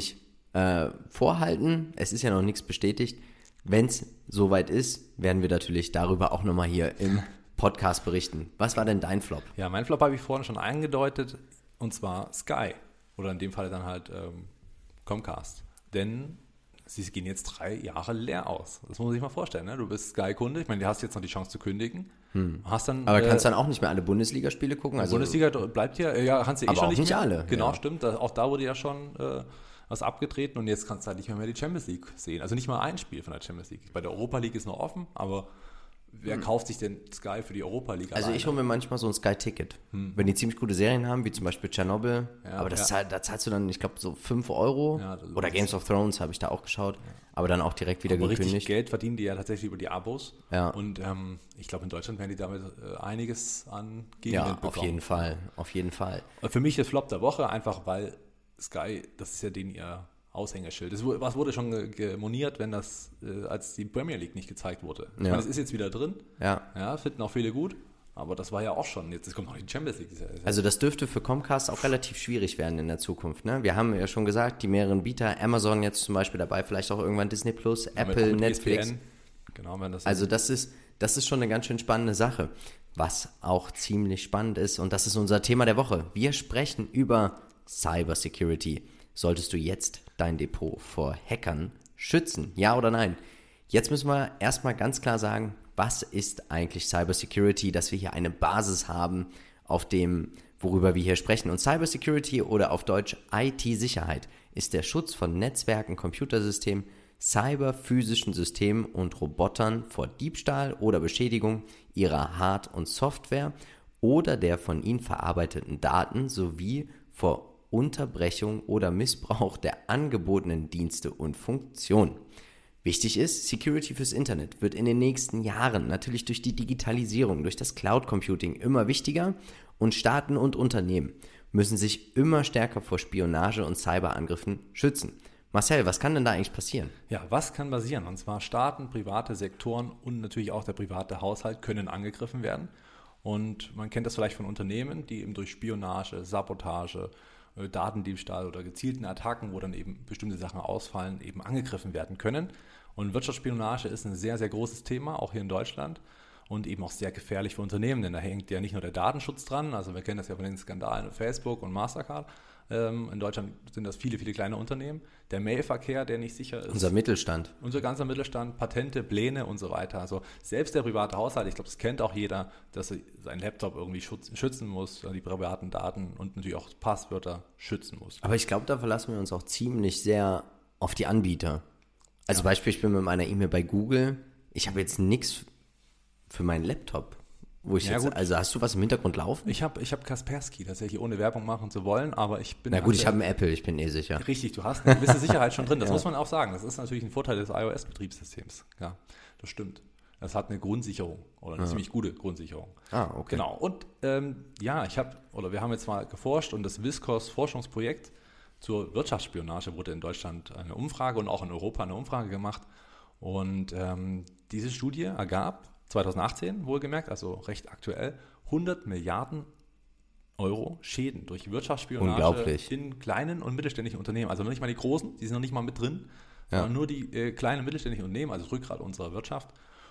äh, vorhalten. Es ist ja noch nichts bestätigt. Wenn es soweit ist, werden wir natürlich darüber auch nochmal hier im Podcast berichten. Was war denn dein Flop? Ja, mein Flop habe ich vorhin schon angedeutet, und zwar Sky. Oder in dem Fall dann halt ähm, Comcast. Denn sie gehen jetzt drei Jahre leer aus. Das muss man sich mal vorstellen. Ne? Du bist Sky-Kunde. Ich meine, du hast jetzt noch die Chance zu kündigen. Hm. Hast dann, aber äh, kannst dann auch nicht mehr alle Bundesligaspiele gucken? Also Bundesliga bleibt ja, ja, kannst du eh aber schon auch nicht nicht mehr. alle. Genau, ja. stimmt. Da, auch da wurde ja schon äh, was abgetreten und jetzt kannst du halt nicht mehr, mehr die Champions League sehen. Also nicht mal ein Spiel von der Champions League. Bei der Europa League ist noch offen, aber wer hm. kauft sich denn Sky für die Europa League Also alleine? ich hole mir manchmal so ein Sky-Ticket. Hm. Wenn die ziemlich gute Serien haben, wie zum Beispiel Tschernobyl, ja, aber das ja. zahl, da zahlst du dann, ich glaube, so fünf Euro. Ja, oder Games of Thrones habe ich da auch geschaut, ja. aber dann auch direkt wieder aber gekündigt. Richtig Geld verdienen die ja tatsächlich über die Abos. Ja. Und ähm, ich glaube, in Deutschland werden die damit äh, einiges an Gegenwind ja, bekommen. auf jeden Fall, auf jeden Fall. Und für mich der Flop der Woche, einfach weil Sky, das ist ja den ihr Aushängeschild. Das, was wurde schon gemoniert, wenn das, äh, als die Premier League nicht gezeigt wurde. Ich ja. meine, es ist jetzt wieder drin. Ja. Ja, finden auch viele gut. Aber das war ja auch schon, jetzt kommt noch die Champions League. Also das dürfte für Comcast auch relativ schwierig werden in der Zukunft. Ne? Wir haben ja schon gesagt, die mehreren Bieter, Amazon jetzt zum Beispiel dabei, vielleicht auch irgendwann Disney Plus, ja, Apple, Netflix. E S P N. Genau, wenn das also das ist, das ist schon eine ganz schön spannende Sache. Was auch ziemlich spannend ist, und das ist unser Thema der Woche. Wir sprechen über Cybersecurity. Solltest du jetzt dein Depot vor Hackern schützen? Ja oder nein? Jetzt müssen wir erstmal ganz klar sagen, was ist eigentlich Cybersecurity, dass wir hier eine Basis haben, auf dem, worüber wir hier sprechen. Und Cybersecurity oder auf Deutsch I T-Sicherheit ist der Schutz von Netzwerken, Computersystemen, cyberphysischen Systemen und Robotern vor Diebstahl oder Beschädigung ihrer Hard- und Software oder der von ihnen verarbeiteten Daten sowie vor Unterbrechung oder Missbrauch der angebotenen Dienste und Funktionen. Wichtig ist, Security fürs Internet wird in den nächsten Jahren natürlich durch die Digitalisierung, durch das Cloud Computing immer wichtiger und Staaten und Unternehmen müssen sich immer stärker vor Spionage und Cyberangriffen schützen. Marcel, was kann denn da eigentlich passieren? Ja, was kann passieren? Und zwar Staaten, private Sektoren und natürlich auch der private Haushalt können angegriffen werden. Und man kennt das vielleicht von Unternehmen, die eben durch Spionage, Sabotage, Datendiebstahl oder gezielten Attacken, wo dann eben bestimmte Sachen ausfallen, eben angegriffen werden können. Und Wirtschaftsspionage ist ein sehr, sehr großes Thema, auch hier in Deutschland und eben auch sehr gefährlich für Unternehmen, denn da hängt ja nicht nur der Datenschutz dran, also wir kennen das ja von den Skandalen Facebook und Mastercard. In Deutschland sind das viele, viele kleine Unternehmen. Der Mailverkehr, der nicht sicher ist. Unser Mittelstand. Unser ganzer Mittelstand, Patente, Pläne und so weiter. Also selbst der private Haushalt, ich glaube, das kennt auch jeder, dass er seinen Laptop irgendwie schützen muss, die privaten Daten und natürlich auch Passwörter schützen muss. Aber ich glaube, da verlassen wir uns auch ziemlich sehr auf die Anbieter. Also ja. Beispiel, ich bin mit meiner E-Mail bei Google. Ich habe jetzt nichts für meinen Laptop. Wo ich ja, jetzt, also hast du was im Hintergrund laufen? Ich habe ich hab Kaspersky, tatsächlich, ohne Werbung machen zu wollen, aber ich bin... Na gut, ich habe einen Apple, ich bin eh sicher. Richtig, du hast eine gewisse Sicherheit schon drin, das ja. muss man auch sagen. Das ist natürlich ein Vorteil des iOS-Betriebssystems. Ja, das stimmt. Das hat eine Grundsicherung oder eine ja. ziemlich gute Grundsicherung. Ah, okay. Genau, und ähm, ja, ich habe, oder wir haben jetzt mal geforscht und das Viscos-Forschungsprojekt zur Wirtschaftsspionage wurde in Deutschland eine Umfrage und auch in Europa eine Umfrage gemacht. Und ähm, diese Studie ergab, zwanzig achtzehn wohlgemerkt, also recht aktuell, hundert Milliarden Euro Schäden durch Wirtschaftsspionage in kleinen und mittelständischen Unternehmen. Also noch nicht mal die großen, die sind noch nicht mal mit drin, ja. sondern nur die äh, kleinen und mittelständischen Unternehmen, also das Rückgrat unserer Wirtschaft.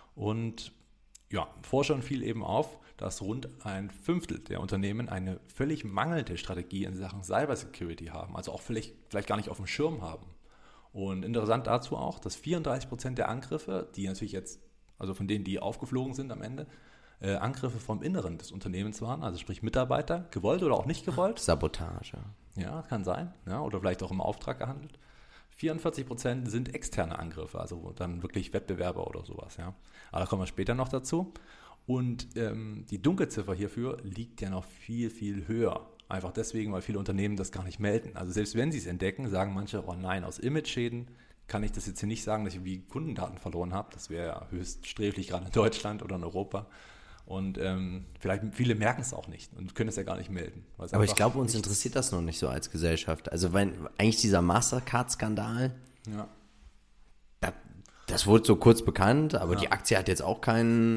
Und ja, Forschern fiel eben auf, dass rund ein Fünftel der Unternehmen eine völlig mangelnde Strategie in Sachen Cybersecurity haben, also auch vielleicht, vielleicht gar nicht auf dem Schirm haben. Und interessant dazu auch, dass vierunddreißig Prozent der Angriffe, die natürlich jetzt also von denen, die aufgeflogen sind am Ende, äh, Angriffe vom Inneren des Unternehmens waren, also sprich Mitarbeiter, gewollt oder auch nicht gewollt. Sabotage. Ja, kann sein, ja, oder vielleicht auch im Auftrag gehandelt. vierundvierzig Prozent sind externe Angriffe, also dann wirklich Wettbewerber oder sowas. Ja. Aber da kommen wir später noch dazu. Und ähm, die Dunkelziffer hierfür liegt ja noch viel, viel höher. Einfach deswegen, weil viele Unternehmen das gar nicht melden. Also selbst wenn sie es entdecken, sagen manche, oh nein, aus Image-Schäden kann ich das jetzt hier nicht sagen, dass ich irgendwie Kundendaten verloren habe. Das wäre ja höchst sträflich, gerade in Deutschland oder in Europa. Und ähm, vielleicht viele merken es auch nicht und können es ja gar nicht melden. Aber ich glaube, uns interessiert das noch nicht so als Gesellschaft. Also wenn eigentlich dieser Mastercard-Skandal, ja. da, das wurde so kurz bekannt, aber ja. die Aktie hat jetzt auch keinen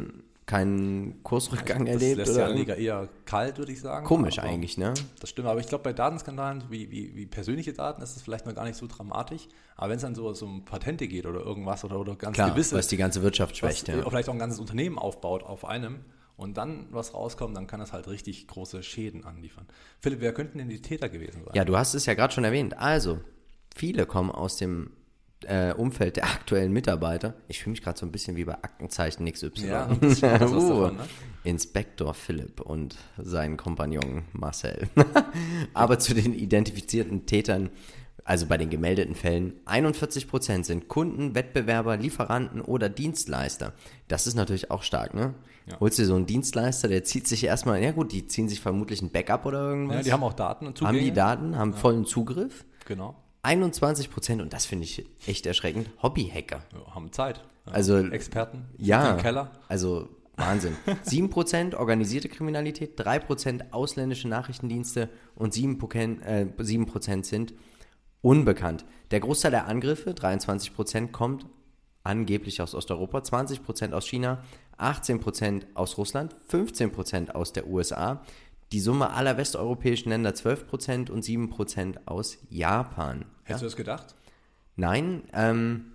keinen Kursrückgang das erlebt. Das lässt oder die Anleger eher kalt, würde ich sagen. Komisch aber eigentlich, ne? Das stimmt, aber ich glaube, bei Datenskandalen wie, wie, wie persönliche Daten ist es vielleicht noch gar nicht so dramatisch. Aber wenn es dann so, so um Patente geht oder irgendwas oder, oder ganz Klar, gewisse, was die ganze Wirtschaft schwächt. was, Ja. vielleicht auch ein ganzes Unternehmen aufbaut auf einem und dann was rauskommt, dann kann das halt richtig große Schäden anliefern. Philipp, wer könnten denn die Täter gewesen sein? Ja, du hast es ja gerade schon erwähnt. Also, viele kommen aus dem äh, Umfeld der aktuellen Mitarbeiter. Ich fühle mich gerade so ein bisschen wie bei Aktenzeichen X Y. Ja, ein bisschen was uh, davon, ne? Inspektor Philipp und sein Kompagnon Marcel. Aber zu den identifizierten Tätern, also bei den gemeldeten Fällen, einundvierzig Prozent sind Kunden, Wettbewerber, Lieferanten oder Dienstleister. Das ist natürlich auch stark, ne? Ja. Holst du so einen Dienstleister, der zieht sich erstmal, ja gut, die ziehen sich vermutlich ein Backup oder irgendwas. Ja, die haben auch Daten und Zugänge. Haben die Daten, haben Ja. vollen Zugriff. Genau. einundzwanzig Prozent, und das finde ich echt erschreckend, Hobbyhacker. Ja, haben Zeit. Ja. Also Experten. Ja, Im Keller. also Wahnsinn. sieben Prozent organisierte Kriminalität, drei Prozent ausländische Nachrichtendienste und sieben Prozent, äh, sieben Prozent sind unbekannt. Der Großteil der Angriffe, dreiundzwanzig Prozent, kommt angeblich aus Osteuropa, zwanzig Prozent aus China, achtzehn Prozent aus Russland, fünfzehn Prozent aus der U S A. Die Summe aller westeuropäischen Länder zwölf Prozent und sieben Prozent aus Japan. Hättest du das gedacht? Nein, ähm,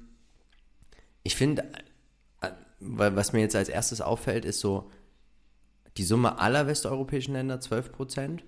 ich finde, äh, was mir jetzt als erstes auffällt, ist so die Summe aller westeuropäischen Länder zwölf Prozent.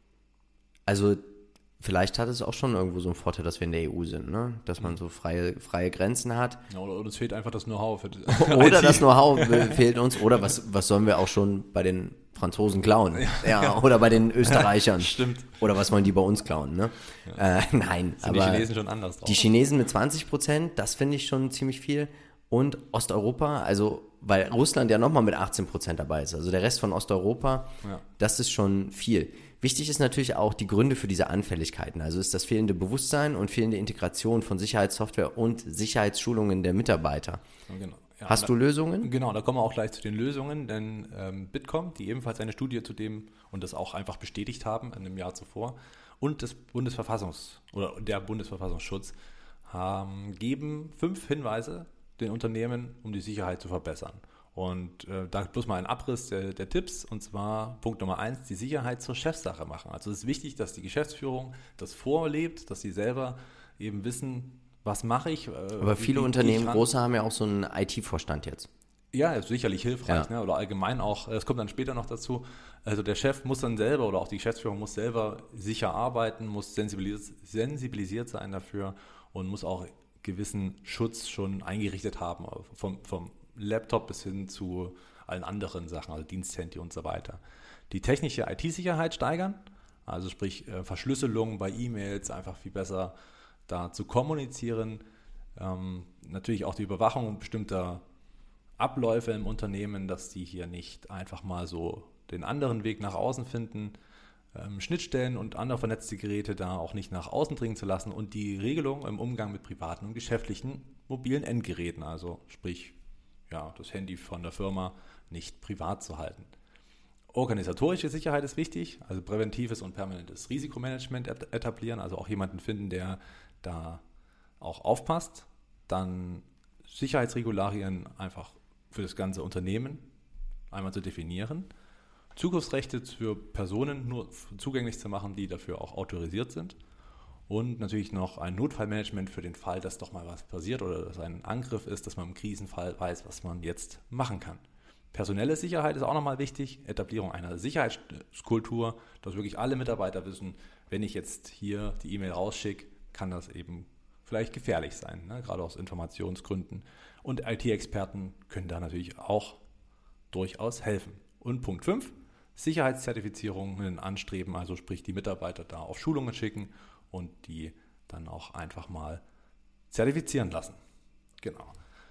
Also vielleicht hat es auch schon irgendwo so einen Vorteil, dass wir in der E U sind, ne? Dass man so freie, freie Grenzen hat. Ja, oder, oder es fehlt einfach das Know-how. Für die Oder das Know-how fehlt uns. Oder was, was sollen wir auch schon bei den Franzosen klauen? Ja, ja. Oder bei den Österreichern. Stimmt. Oder was wollen die bei uns klauen, ne? Ja. Äh, nein, Sind aber die Chinesen schon anders drauf. Die Chinesen mit zwanzig Prozent, das finde ich schon ziemlich viel. Und Osteuropa, also weil Russland ja nochmal mit achtzehn Prozent dabei ist. Also der Rest von Osteuropa, Ja. das ist schon viel. Wichtig ist natürlich auch die Gründe für diese Anfälligkeiten. Also ist das fehlende Bewusstsein und fehlende Integration von Sicherheitssoftware und Sicherheitsschulungen der Mitarbeiter. Ja, genau. Ja, Hast da, du Lösungen? Genau, da kommen wir auch gleich zu den Lösungen, denn ähm, Bitkom, die ebenfalls eine Studie zu dem und das auch einfach bestätigt haben in einem Jahr zuvor, und das Bundesverfassungs- oder der Bundesverfassungsschutz haben, geben fünf Hinweise den Unternehmen, um die Sicherheit zu verbessern. Und äh, da bloß mal ein Abriss der, der Tipps, und zwar Punkt Nummer eins, die Sicherheit zur Chefsache machen. Also es ist wichtig, dass die Geschäftsführung das vorlebt, dass sie selber eben wissen, was mache ich. Äh, Aber wie- viele wie Unternehmen, gehe ich ran. große, haben ja auch so einen I T-Vorstand jetzt. Ja, ist sicherlich hilfreich, Ja. ne? Oder allgemein auch, das kommt dann später noch dazu, also der Chef muss dann selber oder auch die Geschäftsführung muss selber sicher arbeiten, muss sensibilis- sensibilisiert sein dafür und muss auch gewissen Schutz schon eingerichtet haben, vom, vom Laptop bis hin zu allen anderen Sachen, also Diensthandy und so weiter. Die technische I T-Sicherheit steigern, also sprich äh, Verschlüsselung bei E-Mails, einfach viel besser da zu kommunizieren. Ähm, natürlich auch die Überwachung bestimmter Abläufe im Unternehmen, dass die hier nicht einfach mal so den anderen Weg nach außen finden, ähm, Schnittstellen und andere vernetzte Geräte da auch nicht nach außen dringen zu lassen und die Regelung im Umgang mit privaten und geschäftlichen mobilen Endgeräten, also sprich ja, das Handy von der Firma nicht privat zu halten. Organisatorische Sicherheit ist wichtig, also präventives und permanentes Risikomanagement etablieren, also auch jemanden finden, der da auch aufpasst. Dann Sicherheitsregularien einfach für das ganze Unternehmen einmal zu definieren. Zugriffsrechte für Personen nur zugänglich zu machen, die dafür auch autorisiert sind. Und natürlich noch ein Notfallmanagement für den Fall, dass doch mal was passiert oder dass ein Angriff ist, dass man im Krisenfall weiß, was man jetzt machen kann. Personelle Sicherheit ist auch nochmal wichtig. Etablierung einer Sicherheitskultur, dass wirklich alle Mitarbeiter wissen, wenn ich jetzt hier die E-Mail rausschicke, kann das eben vielleicht gefährlich sein, ne? Gerade aus Informationsgründen. Und I T-Experten können da natürlich auch durchaus helfen. Und Punkt fünf, Sicherheitszertifizierungen anstreben, also sprich die Mitarbeiter da auf Schulungen schicken und die dann auch einfach mal zertifizieren lassen. Genau.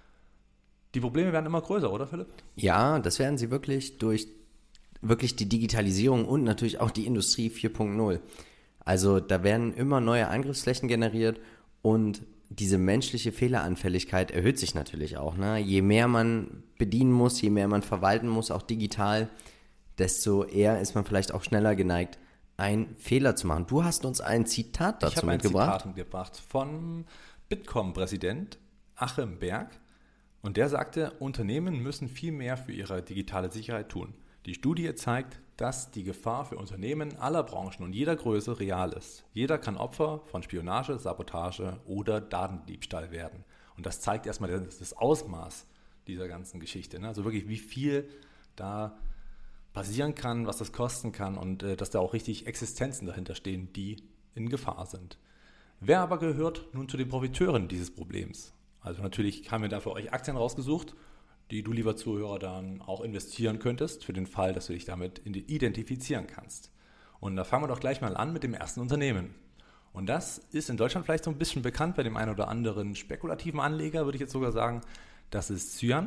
Die Probleme werden immer größer, oder Philipp? Ja, das werden sie wirklich durch wirklich die Digitalisierung und natürlich auch die Industrie vier Punkt null. Also da werden immer neue Angriffsflächen generiert und diese menschliche Fehleranfälligkeit erhöht sich natürlich auch. Ne? Je mehr man bedienen muss, je mehr man verwalten muss, auch digital, desto eher ist man vielleicht auch schneller geneigt, einen Fehler zu machen. Du hast uns ein Zitat dazu ich habe ein mitgebracht. Zitat mitgebracht von Bitkom-Präsident Achim Berg. Und der sagte, Unternehmen müssen viel mehr für ihre digitale Sicherheit tun. Die Studie zeigt, dass die Gefahr für Unternehmen aller Branchen und jeder Größe real ist. Jeder kann Opfer von Spionage, Sabotage oder Datendiebstahl werden. Und das zeigt erstmal das, das Ausmaß dieser ganzen Geschichte. Ne? Also wirklich, wie viel da passieren kann, was das kosten kann und äh, dass da auch richtig Existenzen dahinter stehen, die in Gefahr sind. Wer aber gehört nun zu den Profiteuren dieses Problems? Also natürlich haben wir da für euch Aktien rausgesucht, die du, lieber Zuhörer, dann auch investieren könntest, für den Fall, dass du dich damit identifizieren kannst. Und da fangen wir doch gleich mal an mit dem ersten Unternehmen. Und das ist in Deutschland vielleicht so ein bisschen bekannt bei dem einen oder anderen spekulativen Anleger, würde ich jetzt sogar sagen. Das ist Cyan.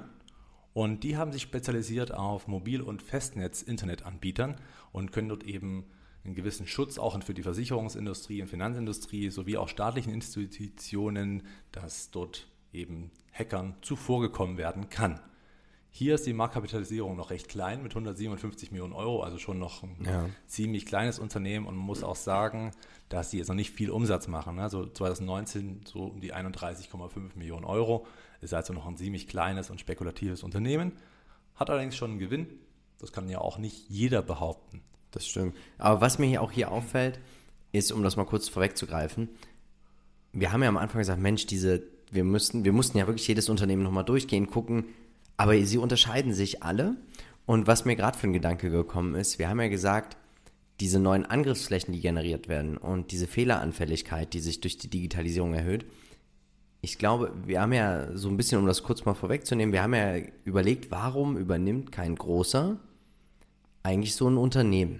Und die haben sich spezialisiert auf Mobil- und Festnetz-Internetanbietern und können dort eben einen gewissen Schutz auch für die Versicherungsindustrie und Finanzindustrie sowie auch staatlichen Institutionen, dass dort eben Hackern zuvorgekommen werden kann. Hier ist die Marktkapitalisierung noch recht klein mit hundertsiebenundfünfzig Millionen Euro, also schon noch ein ja. ziemlich kleines Unternehmen, und man muss auch sagen, dass sie jetzt noch nicht viel Umsatz machen. Also zwanzig neunzehn so um die einunddreißig Komma fünf Millionen Euro, ist also noch ein ziemlich kleines und spekulatives Unternehmen, hat allerdings schon einen Gewinn. Das kann ja auch nicht jeder behaupten. Das stimmt. Aber was mir hier auch hier auffällt, ist, um das mal kurz vorwegzugreifen, wir haben ja am Anfang gesagt, Mensch, diese, wir müssten, wir mussten ja wirklich jedes Unternehmen nochmal durchgehen, gucken, aber sie unterscheiden sich alle. Und was mir gerade für ein Gedanke gekommen ist, wir haben ja gesagt, diese neuen Angriffsflächen, die generiert werden und diese Fehleranfälligkeit, die sich durch die Digitalisierung erhöht, ich glaube, wir haben ja so ein bisschen, um das kurz mal vorwegzunehmen, wir haben ja überlegt, warum übernimmt kein großer eigentlich so ein Unternehmen?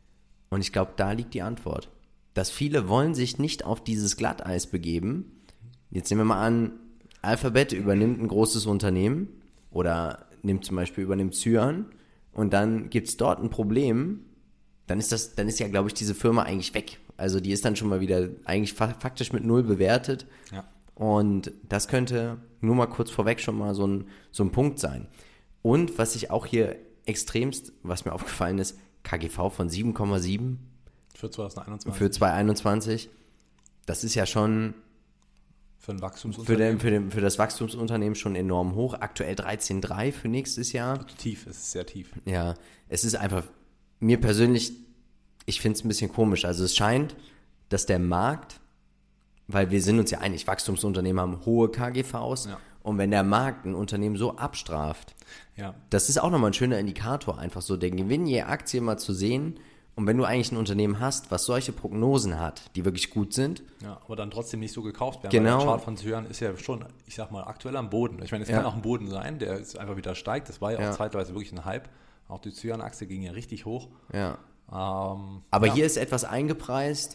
Und ich glaube, da liegt die Antwort. Dass viele wollen sich nicht auf dieses Glatteis begeben. Jetzt nehmen wir mal an, Alphabet übernimmt ein großes Unternehmen oder nimmt zum Beispiel übernimmt Cyan und dann gibt es dort ein Problem, dann ist das, dann ist ja, glaube ich, diese Firma eigentlich weg. Also die ist dann schon mal wieder eigentlich faktisch mit null bewertet. Ja. Und das könnte nur mal kurz vorweg schon mal so ein, so ein Punkt sein. Und was ich auch hier extremst, was mir aufgefallen ist, K G V von sieben Komma sieben für zwanzig einundzwanzig. Für zwanzig einundzwanzig. Das ist ja schon für ein Wachstumsunternehmen. Für, den, für, den, für das Wachstumsunternehmen schon enorm hoch. Aktuell dreizehn Komma drei für nächstes Jahr. Tief, es ist sehr tief. Ja, es ist einfach, mir persönlich, ich finde es ein bisschen komisch. Also es scheint, dass der Markt, weil wir sind uns ja einig, Wachstumsunternehmen haben hohe K G Vs. Ja. Und wenn der Markt ein Unternehmen so abstraft, ja. das ist auch nochmal ein schöner Indikator, einfach so den Gewinn je Aktie mal zu sehen. Und wenn du eigentlich ein Unternehmen hast, was solche Prognosen hat, die wirklich gut sind. Ja, aber dann trotzdem nicht so gekauft werden. Genau. Weil der Chart von Cyan ist ja schon, ich sag mal, aktuell am Boden. Ich meine, es ja. kann auch ein Boden sein, der jetzt einfach wieder steigt. Das war ja, ja. auch zeitweise wirklich ein Hype. Auch die Cyan-Aktie ging ja richtig hoch. Ja. Ähm, aber ja. hier ist etwas eingepreist,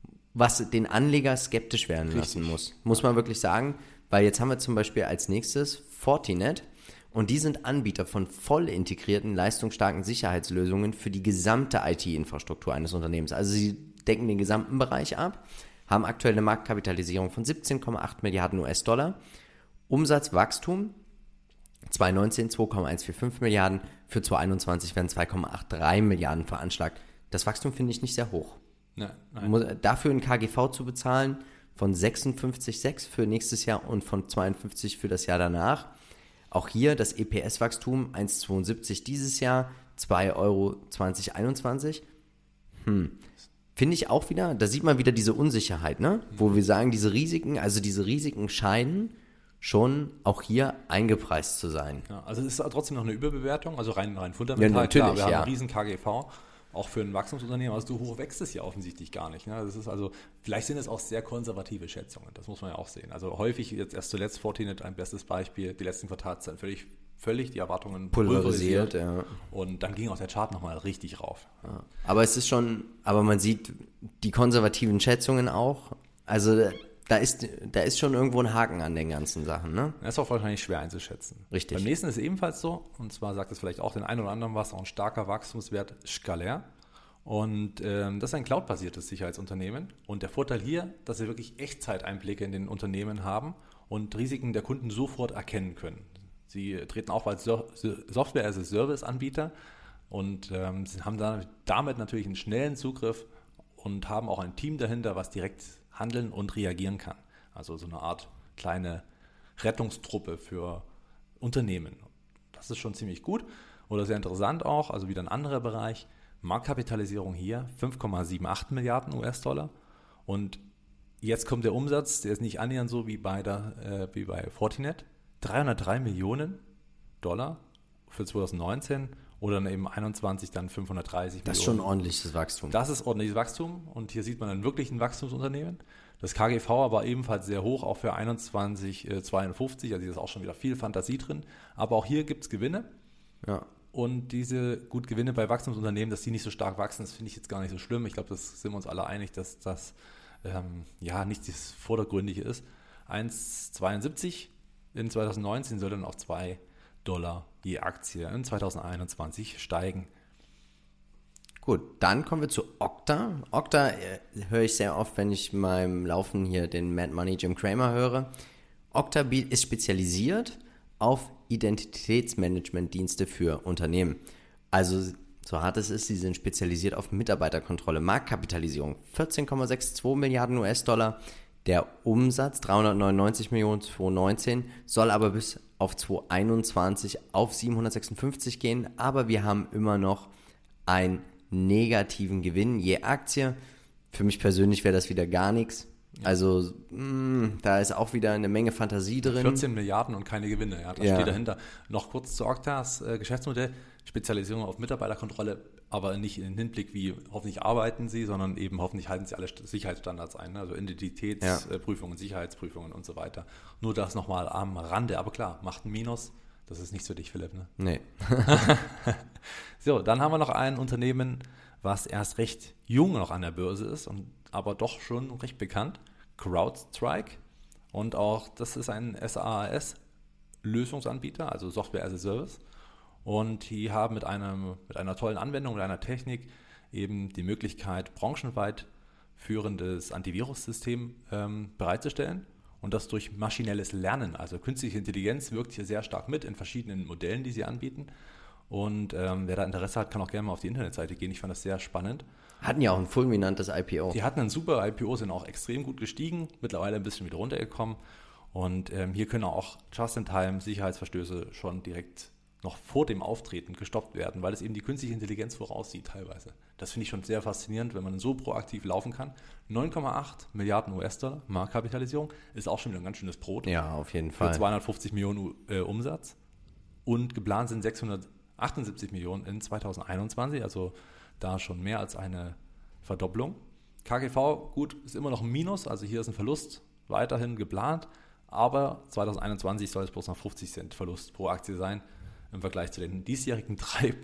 was den Anleger skeptisch werden richtig. lassen muss. Muss man wirklich sagen. Weil jetzt haben wir zum Beispiel als nächstes Fortinet. Und die sind Anbieter von voll integrierten, leistungsstarken Sicherheitslösungen für die gesamte I T-Infrastruktur eines Unternehmens. Also sie decken den gesamten Bereich ab, haben aktuell eine Marktkapitalisierung von siebzehn Komma acht Milliarden U S-Dollar, Umsatzwachstum zwanzig neunzehn zwei Komma hundertfünfundvierzig Milliarden, für zwanzig einundzwanzig werden zwei Komma dreiundachtzig Milliarden veranschlagt. Das Wachstum finde ich nicht sehr hoch. Nein, nein. Dafür ein K G V zu bezahlen von sechsundfünfzig Komma sechs für nächstes Jahr und von zweiundfünfzig für das Jahr danach. Auch hier das E P S-Wachstum eins Komma zweiundsiebzig dieses Jahr, zwei Euro zwanzig einundzwanzig. Hm. Finde ich auch wieder, da sieht man wieder diese Unsicherheit, ne? Mhm. Wo wir sagen, diese Risiken, also diese Risiken scheinen schon auch hier eingepreist zu sein. Ja, also es ist trotzdem noch eine Überbewertung, also rein, rein fundamental. Ja, natürlich, klar, wir ja. haben einen riesen K G V. Auch für ein Wachstumsunternehmen, also so hoch wächst es ja offensichtlich gar nicht. Ne? Das ist also, vielleicht sind es auch sehr konservative Schätzungen, das muss man ja auch sehen. Also häufig, jetzt erst zuletzt Fortinet ein bestes Beispiel, die letzten Quartalszahlen völlig, völlig die Erwartungen pulverisiert. Ja. Und dann ging auch der Chart nochmal richtig rauf. Ja. Aber es ist schon, aber man sieht die konservativen Schätzungen auch, also da ist, da ist schon irgendwo ein Haken an den ganzen Sachen, ne? Das ist auch wahrscheinlich schwer einzuschätzen. Richtig. Beim nächsten ist es ebenfalls so, und zwar sagt es vielleicht auch den einen oder anderen was, auch ein starker Wachstumswert Scalera. Und ähm, das ist ein cloud-basiertes Sicherheitsunternehmen. Und der Vorteil hier, dass sie wirklich Echtzeiteinblicke in den Unternehmen haben und Risiken der Kunden sofort erkennen können. Sie treten auch als so- Software-as-a-Service-Anbieter und ähm, sie haben da, damit natürlich einen schnellen Zugriff und haben auch ein Team dahinter, was direkt handeln und reagieren kann. Also so eine Art kleine Rettungstruppe für Unternehmen. Das ist schon ziemlich gut oder sehr interessant auch, also wieder ein anderer Bereich. Marktkapitalisierung hier fünf Komma achtundsiebzig Milliarden U S-Dollar und jetzt kommt der Umsatz, der ist nicht annähernd so wie bei, der, äh, wie bei Fortinet, dreihundertdrei Millionen Dollar für zwanzig neunzehn oder dann eben einundzwanzig dann fünfhundertdreißig Millionen. Das ist schon ordentliches Wachstum. Das ist ordentliches Wachstum und hier sieht man dann wirklich ein Wachstumsunternehmen. Das K G V aber ebenfalls sehr hoch, auch für einundzwanzig zweiundfünfzig, also hier ist auch schon wieder viel Fantasie drin. Aber auch hier gibt es Gewinne. Ja. Und diese gut Gewinne bei Wachstumsunternehmen, dass die nicht so stark wachsen, das finde ich jetzt gar nicht so schlimm. Ich glaube, das sind wir uns alle einig, dass das ähm, ja nicht das Vordergründige ist. eins Komma zweiundsiebzig in zwanzig neunzehn soll dann auf zwei Dollar je Aktie in zwanzig einundzwanzig steigen. Gut, dann kommen wir zu Okta. Okta äh, höre ich sehr oft, wenn ich beim Laufen hier den Mad Money Jim Cramer höre. Okta ist spezialisiert auf Identitätsmanagementdienste für Unternehmen. Also, so hart es ist, sie sind spezialisiert auf Mitarbeiterkontrolle. Marktkapitalisierung vierzehn Komma zweiundsechzig Milliarden U S-Dollar. Der Umsatz dreihundertneunundneunzig Millionen zwanzig neunzehn, soll aber bis auf zwanzig einundzwanzig auf siebenhundertsechsundfünfzig gehen. Aber wir haben immer noch einen negativen Gewinn je Aktie. Für mich persönlich wäre das wieder gar nichts. Ja. Also mh, da ist auch wieder eine Menge Fantasie drin. vierzehn Milliarden und keine Gewinne, ja, das ja. steht dahinter. Noch kurz zu Oktas äh, Geschäftsmodell, Spezialisierung auf Mitarbeiterkontrolle, aber nicht im Hinblick, wie hoffentlich arbeiten sie, sondern eben hoffentlich halten sie alle Sicherheitsstandards ein, also Identitätsprüfungen, ja. Sicherheitsprüfungen und so weiter. Nur das nochmal am Rande, aber klar, macht ein Minus. Das ist nichts für dich, Philipp, ne? Nee. So, dann haben wir noch ein Unternehmen, was erst recht jung noch an der Börse ist, und aber doch schon recht bekannt, CrowdStrike. Und auch das ist ein SaaS-Lösungsanbieter, also Software as a Service. Und die haben mit, einem, mit einer tollen Anwendung, mit einer Technik eben die Möglichkeit, branchenweit führendes Antivirussystem ähm, bereitzustellen. Und das durch maschinelles Lernen, also künstliche Intelligenz wirkt hier sehr stark mit in verschiedenen Modellen, die sie anbieten. Und ähm, wer da Interesse hat, kann auch gerne mal auf die Internetseite gehen. Ich fand das sehr spannend. Hatten ja auch ein fulminantes I P O. Die hatten ein super I P O, sind auch extrem gut gestiegen, mittlerweile ein bisschen wieder runtergekommen. Und ähm, hier können auch Just-in-Time-Sicherheitsverstöße schon direkt noch vor dem Auftreten gestoppt werden, weil es eben die künstliche Intelligenz voraussieht teilweise. Das finde ich schon sehr faszinierend, wenn man so proaktiv laufen kann. neun Komma acht Milliarden U S-Dollar Marktkapitalisierung ist auch schon wieder ein ganz schönes Brot. Ja, auf jeden für Fall. zweihundertfünfzig Millionen äh, Umsatz. Und geplant sind sechshundertachtundsiebzig Millionen in zwanzig einundzwanzig, also da schon mehr als eine Verdopplung. K G V, gut, ist immer noch ein Minus, also hier ist ein Verlust weiterhin geplant, aber zwanzig einundzwanzig soll es bloß noch fünfzig Cent Verlust pro Aktie sein, im Vergleich zu den diesjährigen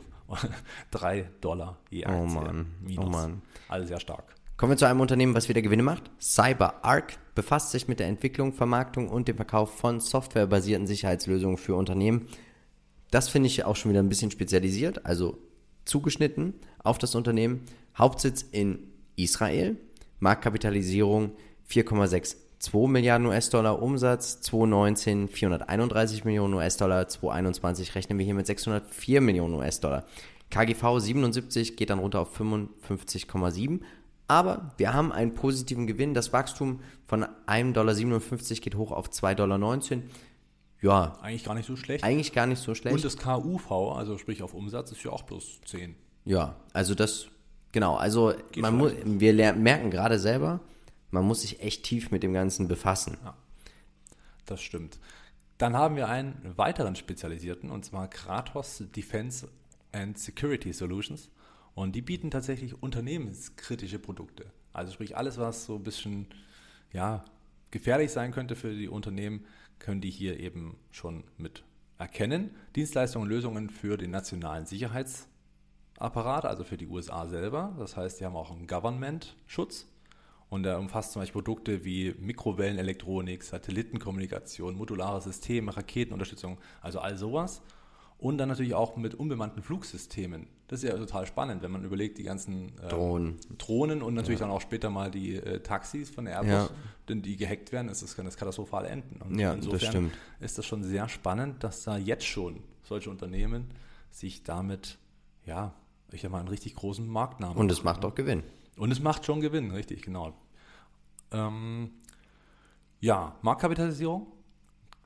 drei Dollar je Aktie. Oh Mann, Minus. oh Mann. Also sehr stark. Kommen wir zu einem Unternehmen, was wieder Gewinne macht. CyberArk befasst sich mit der Entwicklung, Vermarktung und dem Verkauf von softwarebasierten Sicherheitslösungen für Unternehmen. Das finde ich auch schon wieder ein bisschen spezialisiert, also zugeschnitten auf das Unternehmen. Hauptsitz in Israel, Marktkapitalisierung vier Komma zweiundsiebzig Milliarden U S-Dollar, Umsatz zwanzig neunzehn vierhunderteinunddreißig Millionen U S-Dollar, zwanzig einundzwanzig rechnen wir hier mit sechshundertvier Millionen U S-Dollar. K G V siebenundsiebzig geht dann runter auf fünfundfünfzig Komma sieben. Aber wir haben einen positiven Gewinn. Das Wachstum von ein Komma siebenundfünfzig Dollar geht hoch auf zwei Komma neunzehn Dollar. Ja. Eigentlich gar nicht so schlecht. Eigentlich gar nicht so schlecht. Und das K U V, also sprich auf Umsatz, ist ja auch plus zehn. Ja, also das, genau. Also man muss, wir lernen, merken gerade selber, man muss sich echt tief mit dem Ganzen befassen. Ja, das stimmt. Dann haben wir einen weiteren Spezialisierten, und zwar Kratos Defense and Security Solutions. Und die bieten tatsächlich unternehmenskritische Produkte. Also sprich alles, was so ein bisschen ja, gefährlich sein könnte für die Unternehmen, können die hier eben schon mit erkennen. Dienstleistungen und Lösungen für den nationalen Sicherheitsapparat, also für die U S A selber. Das heißt, die haben auch einen Government-Schutz. Und er umfasst zum Beispiel Produkte wie Mikrowellenelektronik, Satellitenkommunikation, modulare Systeme, Raketenunterstützung, also all sowas. Und dann natürlich auch mit unbemannten Flugsystemen. Das ist ja total spannend, wenn man überlegt, die ganzen äh, Drohnen. Drohnen und natürlich Ja. dann auch später mal die äh, Taxis von der Airbus, Ja. denn die gehackt werden, ist das, kann das katastrophal enden. Und Ja, insofern das stimmt. ist das schon sehr spannend, dass da jetzt schon solche Unternehmen sich damit, ja, ich sag mal, einen richtig großen Marktnamen Und es machen, macht ne? auch Gewinn. Und es macht schon Gewinn, richtig, genau. Ähm, ja, Marktkapitalisierung,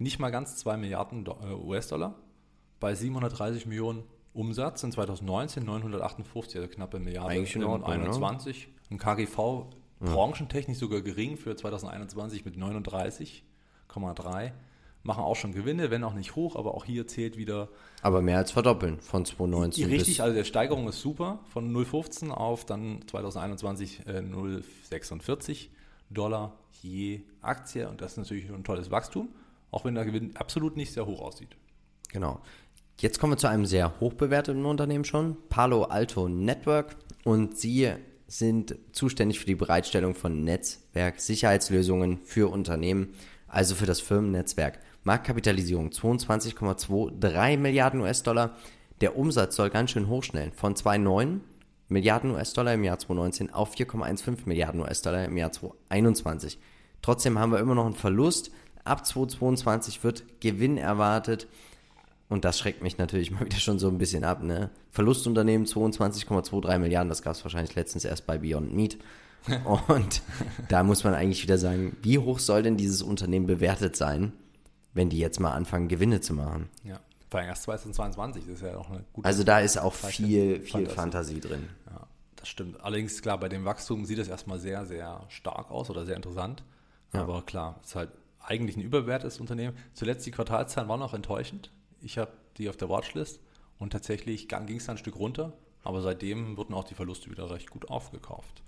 nicht mal ganz zwei Milliarden U S-Dollar bei siebenhundertdreißig Millionen Umsatz in zweitausendneunzehn, neunhundertachtundfünfzig, also knappe Milliarde Eigentlich in Ordnung, einundzwanzig. Ne? Ein K G V branchentechnisch sogar gering für zweitausendeinundzwanzig mit neununddreißig Komma drei. Machen auch schon Gewinne, wenn auch nicht hoch, aber auch hier zählt wieder... Aber mehr als verdoppeln von zweitausendneunzehn Richtig, bis... also der Steigerung ist super, von null Komma fünfzehn auf dann zweitausendeinundzwanzig äh, null Komma sechsundvierzig Dollar je Aktie und das ist natürlich ein tolles Wachstum, auch wenn der Gewinn absolut nicht sehr hoch aussieht. Genau. Jetzt kommen wir zu einem sehr hoch bewerteten Unternehmen schon, Palo Alto Network, und sie sind zuständig für die Bereitstellung von Netzwerksicherheitslösungen für Unternehmen, also für das Firmennetzwerk. Marktkapitalisierung zweiundzwanzig Komma dreiundzwanzig Milliarden U S-Dollar. Der Umsatz soll ganz schön hochschnellen, von zwei Komma neun Milliarden U S-Dollar im Jahr zweitausendneunzehn auf vier Komma fünfzehn Milliarden U S-Dollar im Jahr zweitausendeinundzwanzig. Trotzdem haben wir immer noch einen Verlust. Ab zweitausendzweiundzwanzig wird Gewinn erwartet. Und das schreckt mich natürlich mal wieder schon so ein bisschen ab. Ne? Verlustunternehmen zweiundzwanzig Komma dreiundzwanzig Milliarden, das gab es wahrscheinlich letztens erst bei Beyond Meat. Und da muss man eigentlich wieder sagen, wie hoch soll denn dieses Unternehmen bewertet sein, wenn die jetzt mal anfangen, Gewinne zu machen? Ja, vor allem erst zweitausendzweiundzwanzig, das ist ja auch eine gute... Also da ist auch viel, viel Fantasie. Fantasie drin. Ja, das stimmt. Allerdings, klar, bei dem Wachstum sieht es erstmal sehr, sehr stark aus oder sehr interessant. Ja. Aber klar, es ist halt eigentlich ein überbewertetes Unternehmen. Zuletzt die Quartalszahlen waren auch enttäuschend. Ich habe die auf der Watchlist und tatsächlich ging es dann ein Stück runter, aber seitdem wurden auch die Verluste wieder recht gut aufgekauft.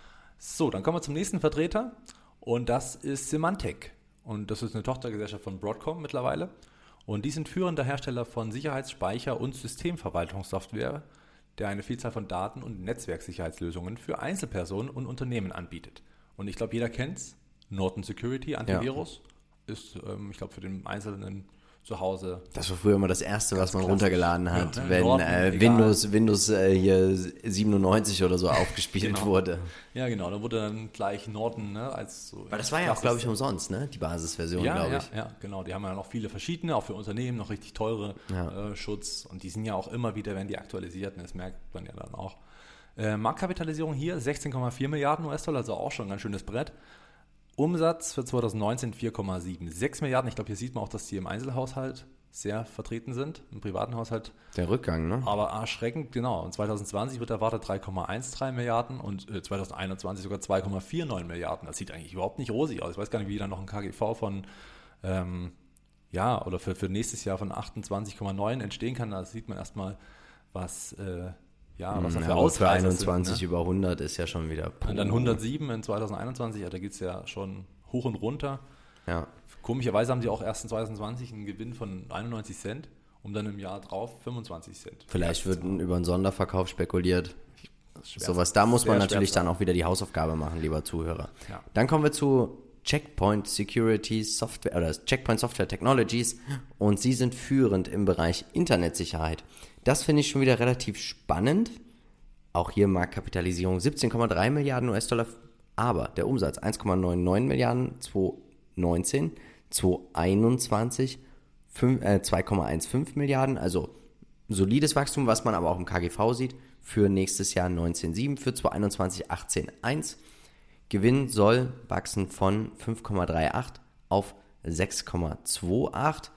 So, dann kommen wir zum nächsten Vertreter und das ist Symantec. Und das ist eine Tochtergesellschaft von Broadcom mittlerweile. Und die sind führender Hersteller von Sicherheitsspeicher- und Systemverwaltungssoftware, der eine Vielzahl von Daten- und Netzwerksicherheitslösungen für Einzelpersonen und Unternehmen anbietet. Und ich glaube, jeder kennt es. Norton Security, Antivirus, ja. ist, ähm, ich glaube, für den Einzelnen zu Hause. Das war früher immer das Erste, was man klassisch runtergeladen hat, ja, wenn Norton, äh, Windows, Windows äh, hier siebenundneunzig oder so aufgespielt genau. wurde. Ja, genau, da wurde dann gleich Norton, ne, als so... Weil das war ja auch, glaube ich, umsonst, ne, die Basisversion, ja, glaube ja, ich. Ja, genau, die haben ja noch viele verschiedene, auch für Unternehmen noch richtig teure ja. äh, Schutz und die sind ja auch immer wieder, wenn die aktualisiert, das merkt man ja dann auch. Äh, Marktkapitalisierung hier sechzehn Komma vier Milliarden U S-Dollar, also auch schon ein ganz schönes Brett. Umsatz für zweitausendneunzehn vier Komma sechsundsiebzig Milliarden. Ich glaube, hier sieht man auch, dass die im Einzelhaushalt sehr vertreten sind, im privaten Haushalt. Der Rückgang, ne? Aber erschreckend, genau. Und zweitausendzwanzig wird erwartet drei Komma dreizehn Milliarden und äh, zweitausendeinundzwanzig sogar zwei Komma neunundvierzig Milliarden. Das sieht eigentlich überhaupt nicht rosig aus. Ich weiß gar nicht, wie dann noch ein K G V von, ähm, ja, oder für, für nächstes Jahr von achtundzwanzig Komma neun entstehen kann. Da sieht man erstmal, was, äh, ja, was da für ja, Ausreißer für einundzwanzig sind, ne? über hundert ist ja schon wieder... Und dann hundertsieben in zweitausendeinundzwanzig, ja, da geht es ja schon hoch und runter. Ja. Komischerweise haben sie auch erst in zweitausendzwanzig einen Gewinn von einundneunzig Cent, um dann im Jahr drauf fünfundzwanzig Cent. Vielleicht wird über einen Sonderverkauf spekuliert. Sowas, da muss man natürlich dann auch wieder die Hausaufgabe machen, lieber Zuhörer. Ja. Dann kommen wir zu Checkpoint Security Software oder Checkpoint Software Technologies und sie sind führend im Bereich Internetsicherheit. Das finde ich schon wieder relativ spannend. Auch hier Marktkapitalisierung siebzehn Komma drei Milliarden U S-Dollar, aber der Umsatz eins Komma neunundneunzig Milliarden zweitausendneunzehn, zweitausendeinundzwanzig äh, zwei Komma fünfzehn Milliarden, also solides Wachstum, was man aber auch im K G V sieht, für nächstes Jahr neunzehn Komma sieben, für zweitausendeinundzwanzig achtzehn Komma eins. Gewinn soll wachsen von fünf Komma achtunddreißig auf sechs Komma achtundzwanzig.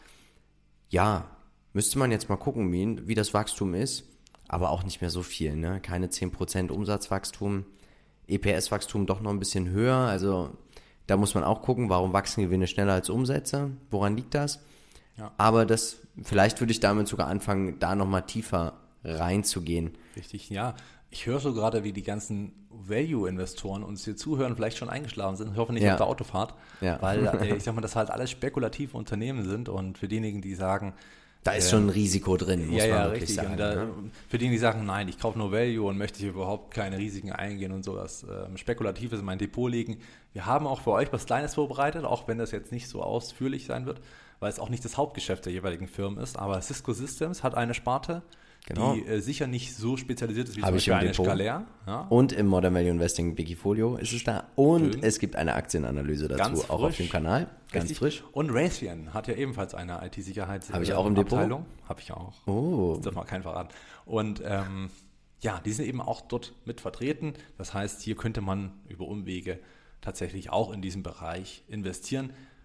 Ja, müsste man jetzt mal gucken, wie, wie das Wachstum ist, aber auch nicht mehr so viel, ne? Keine zehn Prozent Umsatzwachstum, E P S-Wachstum doch noch ein bisschen höher, also da muss man auch gucken, warum wachsen Gewinne schneller als Umsätze, woran liegt das? Ja. Aber das, vielleicht würde ich damit sogar anfangen, da nochmal tiefer reinzugehen. Richtig, ja. Ich höre so gerade, wie die ganzen Value-Investoren uns hier zuhören, vielleicht schon eingeschlafen sind. Ich hoffe nicht ja. auf der Autofahrt, ja. weil äh, ich sag mal, das halt alles spekulative Unternehmen sind und für diejenigen, die sagen, da ist äh, schon ein Risiko drin, muss ja, man ja, wirklich richtig. sagen. Und da, ne? für diejenigen, die sagen, nein, ich kaufe nur Value und möchte hier überhaupt keine Risiken eingehen und sowas ähm, Spekulatives in mein Depot legen. Wir haben auch für euch was Kleines vorbereitet, auch wenn das jetzt nicht so ausführlich sein wird, weil es auch nicht das Hauptgeschäft der jeweiligen Firmen ist. Aber Cisco Systems hat eine Sparte, Genau. die äh, sicher nicht so spezialisiert ist wie Hab zum ich Beispiel im eine Depot. Scalea. Ja. Und im Modern Value Investing Wikifolio ist es da. Und Schön. es gibt eine Aktienanalyse dazu, Ganz auch auf frisch. dem Kanal. Ganz Richtig. frisch. Und Raytheon hat ja ebenfalls eine I T-Sicherheitsabteilung. Habe ich auch im Depot? Habe ich auch. Oh. Das darf man keinen verraten. Und ähm, ja, die sind eben auch dort mit vertreten. Das heißt, hier könnte man über Umwege tatsächlich auch in diesem Bereich investieren.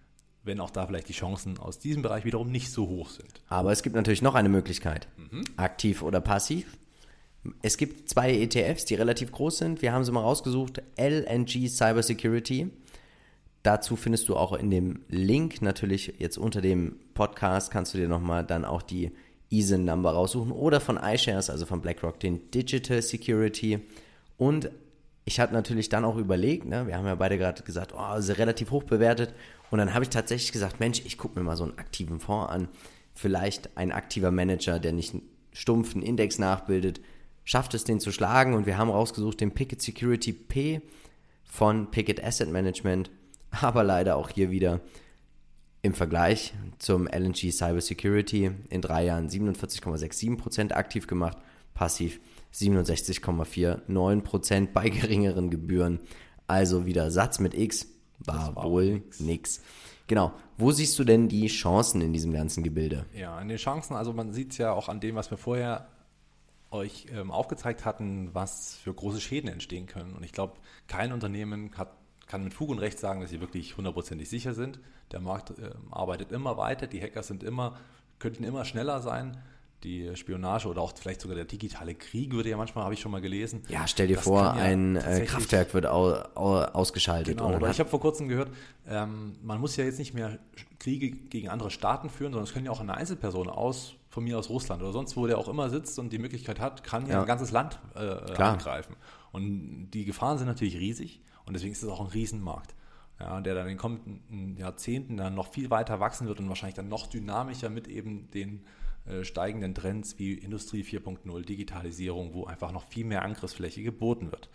wenn auch da vielleicht die Chancen aus diesem Bereich wiederum nicht so hoch sind. Aber es gibt natürlich noch eine Möglichkeit, mhm. aktiv oder passiv. Es gibt zwei E T Fs, die relativ groß sind. Wir haben sie mal rausgesucht, L N G Cybersecurity. Dazu findest du auch in dem Link, natürlich jetzt unter dem Podcast, kannst du dir nochmal dann auch die I S I N-Number raussuchen oder von iShares, also von BlackRock, den Digital Security. Und ich hatte natürlich dann auch überlegt, ne, wir haben ja beide gerade gesagt, oh, ist relativ hoch bewertet. Und dann habe ich tatsächlich gesagt, Mensch, ich gucke mir mal so einen aktiven Fonds an. Vielleicht ein aktiver Manager, der nicht einen stumpfen Index nachbildet, schafft es, den zu schlagen. Und wir haben rausgesucht den Pickett Security P von Pickett Asset Management. Aber leider auch hier wieder im Vergleich zum L N G Cyber Security in drei Jahren siebenundvierzig Komma siebenundsechzig Prozent aktiv gemacht, passiv siebenundsechzig Komma neunundvierzig Prozent bei geringeren Gebühren. Also wieder Satz mit X, war, war wohl nix. nix. Genau. Wo siehst du denn die Chancen in diesem ganzen Gebilde? Ja, an den Chancen, also man sieht es ja auch an dem, was wir vorher euch ähm, aufgezeigt hatten, was für große Schäden entstehen können. Und ich glaube, kein Unternehmen hat kann mit Fug und Recht sagen, dass sie wirklich hundertprozentig sicher sind. Der Markt äh, arbeitet immer weiter, die Hacker sind immer, könnten immer schneller sein. Die Spionage oder auch vielleicht sogar der digitale Krieg würde ja manchmal, habe ich schon mal gelesen. Ja, stell dir vor, ja ein Kraftwerk wird au, au, ausgeschaltet. Genau, oder ich habe vor kurzem gehört, ähm, man muss ja jetzt nicht mehr Kriege gegen andere Staaten führen, sondern es können ja auch eine Einzelperson aus, von mir aus Russland oder sonst wo der auch immer sitzt und die Möglichkeit hat, kann ja, ja. ein ganzes Land äh, angreifen. Und die Gefahren sind natürlich riesig. Und deswegen ist es auch ein Riesenmarkt, ja, der dann in den kommenden Jahrzehnten dann noch viel weiter wachsen wird und wahrscheinlich dann noch dynamischer mit eben den äh, steigenden Trends wie Industrie vier Punkt null, Digitalisierung, wo einfach noch viel mehr Angriffsfläche geboten wird.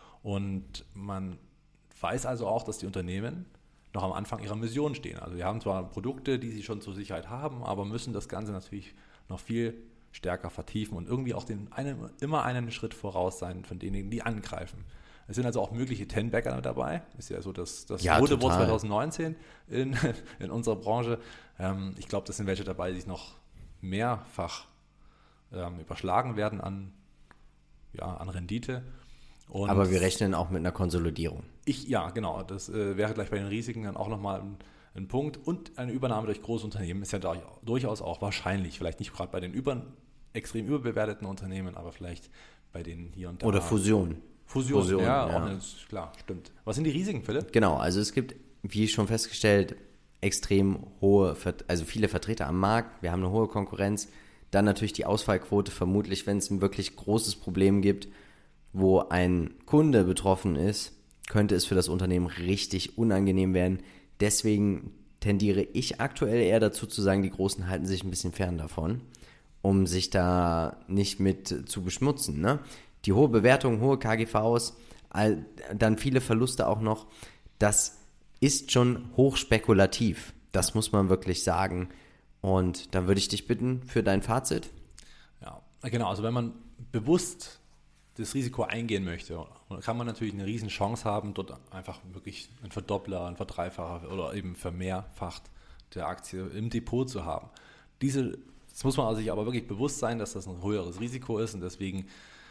Und man weiß also auch, dass die Unternehmen noch am Anfang ihrer Mission stehen. Also wir haben zwar Produkte, die sie schon zur Sicherheit haben, aber müssen das Ganze natürlich noch viel stärker vertiefen und irgendwie auch den einen, immer einen Schritt voraus sein von denjenigen, die angreifen. Es sind also auch mögliche Ten-Bagger dabei. Ist ja so das, das ja, Modewort zwanzig neunzehn in, in unserer Branche. Ähm, ich glaube, das sind welche dabei, die sich noch mehrfach ähm, überschlagen werden an, ja, an Rendite. Und aber wir rechnen auch mit einer Konsolidierung. Ich, ja, genau. Das äh, wäre gleich bei den Risiken dann auch nochmal ein, ein Punkt. Und eine Übernahme durch große Unternehmen ist ja da, durchaus auch wahrscheinlich. Vielleicht nicht gerade bei den über, extrem überbewerteten Unternehmen, aber vielleicht bei den hier und da. Oder Fusion. Fusion, Fusion ja, ja. Auch eine, klar, stimmt. Was sind die Risiken, Philipp? Genau, also es gibt, wie schon festgestellt, extrem hohe, also viele Vertreter am Markt. Wir haben eine hohe Konkurrenz. Dann natürlich die Ausfallquote, vermutlich, wenn es ein wirklich großes Problem gibt, wo ein Kunde betroffen ist, könnte es für das Unternehmen richtig unangenehm werden. Deswegen tendiere ich aktuell eher dazu zu sagen, die Großen halten sich ein bisschen fern davon, um sich da nicht mit zu beschmutzen, ne? Die hohe Bewertung, hohe K G Vs, all, dann viele Verluste auch noch, das ist schon hochspekulativ. Das muss man wirklich sagen. Und dann würde ich dich bitten für dein Fazit. Ja, genau. Also wenn man bewusst das Risiko eingehen möchte, kann man natürlich eine riesen Chance haben, dort einfach wirklich einen Verdoppler, einen Verdreifacher oder eben vermehrfacht der Aktie im Depot zu haben. Diese, das muss man sich aber wirklich bewusst sein, dass das ein höheres Risiko ist und deswegen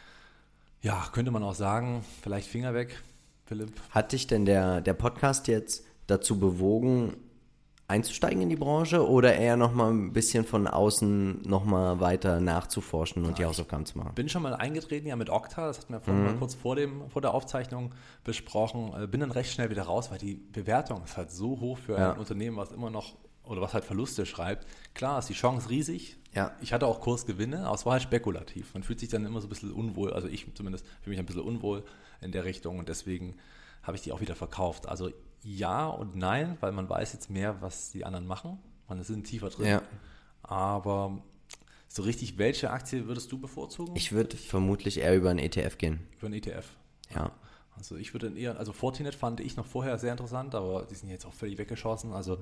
ja, könnte man auch sagen, vielleicht Finger weg, Philipp. Hat dich denn der, der Podcast jetzt dazu bewogen, einzusteigen in die Branche oder eher nochmal ein bisschen von außen nochmal weiter nachzuforschen und ja, die Hausaufgaben zu machen? Ich bin schon mal eingetreten ja mit Okta, das hatten wir vorhin mhm. mal kurz vor, dem, vor der Aufzeichnung besprochen. Bin dann recht schnell wieder raus, weil die Bewertung ist halt so hoch für ja. ein Unternehmen, was immer noch oder was halt Verluste schreibt. Klar ist die Chance riesig. Ja. Ich hatte auch Kursgewinne, aber es war halt spekulativ. Man fühlt sich dann immer so ein bisschen unwohl, also ich zumindest fühle mich ein bisschen unwohl in der Richtung und deswegen habe ich die auch wieder verkauft. Also ja und nein, weil man weiß jetzt mehr, was die anderen machen. Man ist tiefer drin. Ja. Aber so richtig, welche Aktie würdest du bevorzugen? Ich würde vermutlich eher über einen E T F gehen. Über einen E T F? Ja. Also ich würde eher, also Fortinet fand ich noch vorher sehr interessant, aber die sind jetzt auch völlig weggeschossen. Also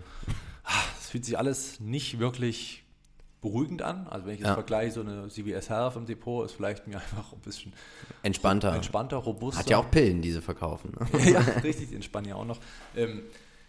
es fühlt sich alles nicht wirklich beruhigend an. Also wenn ich jetzt ja. vergleiche, so eine C V S Health im Depot ist vielleicht mir einfach ein bisschen entspannter, entspannter, robuster. Hat ja auch Pillen, die sie verkaufen. Ne? Ja, richtig, die entspannen ja auch noch. Ähm,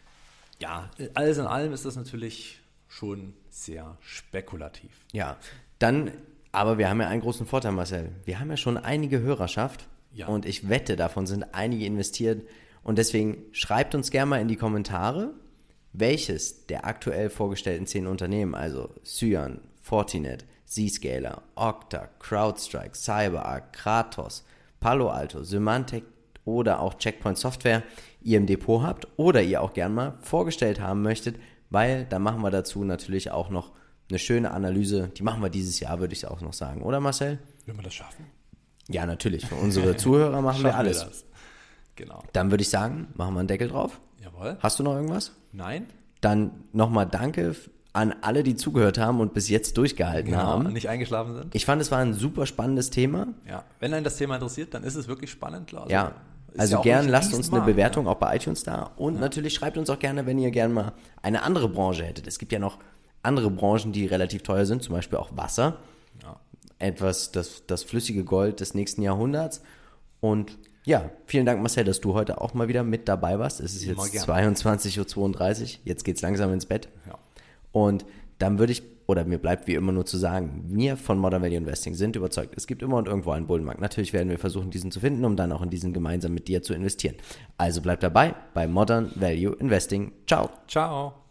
ja, alles in allem ist das natürlich schon sehr spekulativ. Ja, dann, aber wir haben ja einen großen Vorteil, Marcel. Wir haben ja schon einige Hörerschaft ja. und ich wette, davon sind einige investiert und deswegen schreibt uns gerne mal in die Kommentare, welches der aktuell vorgestellten zehn Unternehmen, also Cyan, Fortinet, Zscaler, Okta, CrowdStrike, CyberArk, Kratos, Palo Alto, Symantec oder auch Checkpoint Software ihr im Depot habt oder ihr auch gern mal vorgestellt haben möchtet, weil da machen wir dazu natürlich auch noch eine schöne Analyse. Die machen wir dieses Jahr, würde ich auch noch sagen. Oder Marcel? Wenn wir das schaffen? Ja, natürlich. Für unsere Zuhörer machen wir alles. Wir das. Genau. Dann würde ich sagen, machen wir einen Deckel drauf. Jawohl. Hast du noch irgendwas? Nein. Dann nochmal danke an alle, die zugehört haben und bis jetzt durchgehalten genau, haben. Und nicht eingeschlafen sind. Ich fand, es war ein super spannendes Thema. Ja, wenn einen das Thema interessiert, dann ist es wirklich spannend, klar. Also ja, also ja gern lasst uns eine Markt, Bewertung ja. auch bei iTunes da. Und ja. natürlich schreibt uns auch gerne, wenn ihr gerne mal eine andere Branche hättet. Es gibt ja noch andere Branchen, die relativ teuer sind, zum Beispiel auch Wasser. Ja. Etwas, das, das flüssige Gold des nächsten Jahrhunderts. Und ja, vielen Dank, Marcel, dass du heute auch mal wieder mit dabei warst. Es ist jetzt zweiundzwanzig Uhr zweiunddreißig, jetzt geht's langsam ins Bett. Ja. Und dann würde ich, oder mir bleibt wie immer nur zu sagen, wir von Modern Value Investing sind überzeugt, es gibt immer und irgendwo einen Bullenmarkt. Natürlich werden wir versuchen, diesen zu finden, um dann auch in diesen gemeinsam mit dir zu investieren. Also bleibt dabei bei Modern Value Investing. Ciao. Ciao.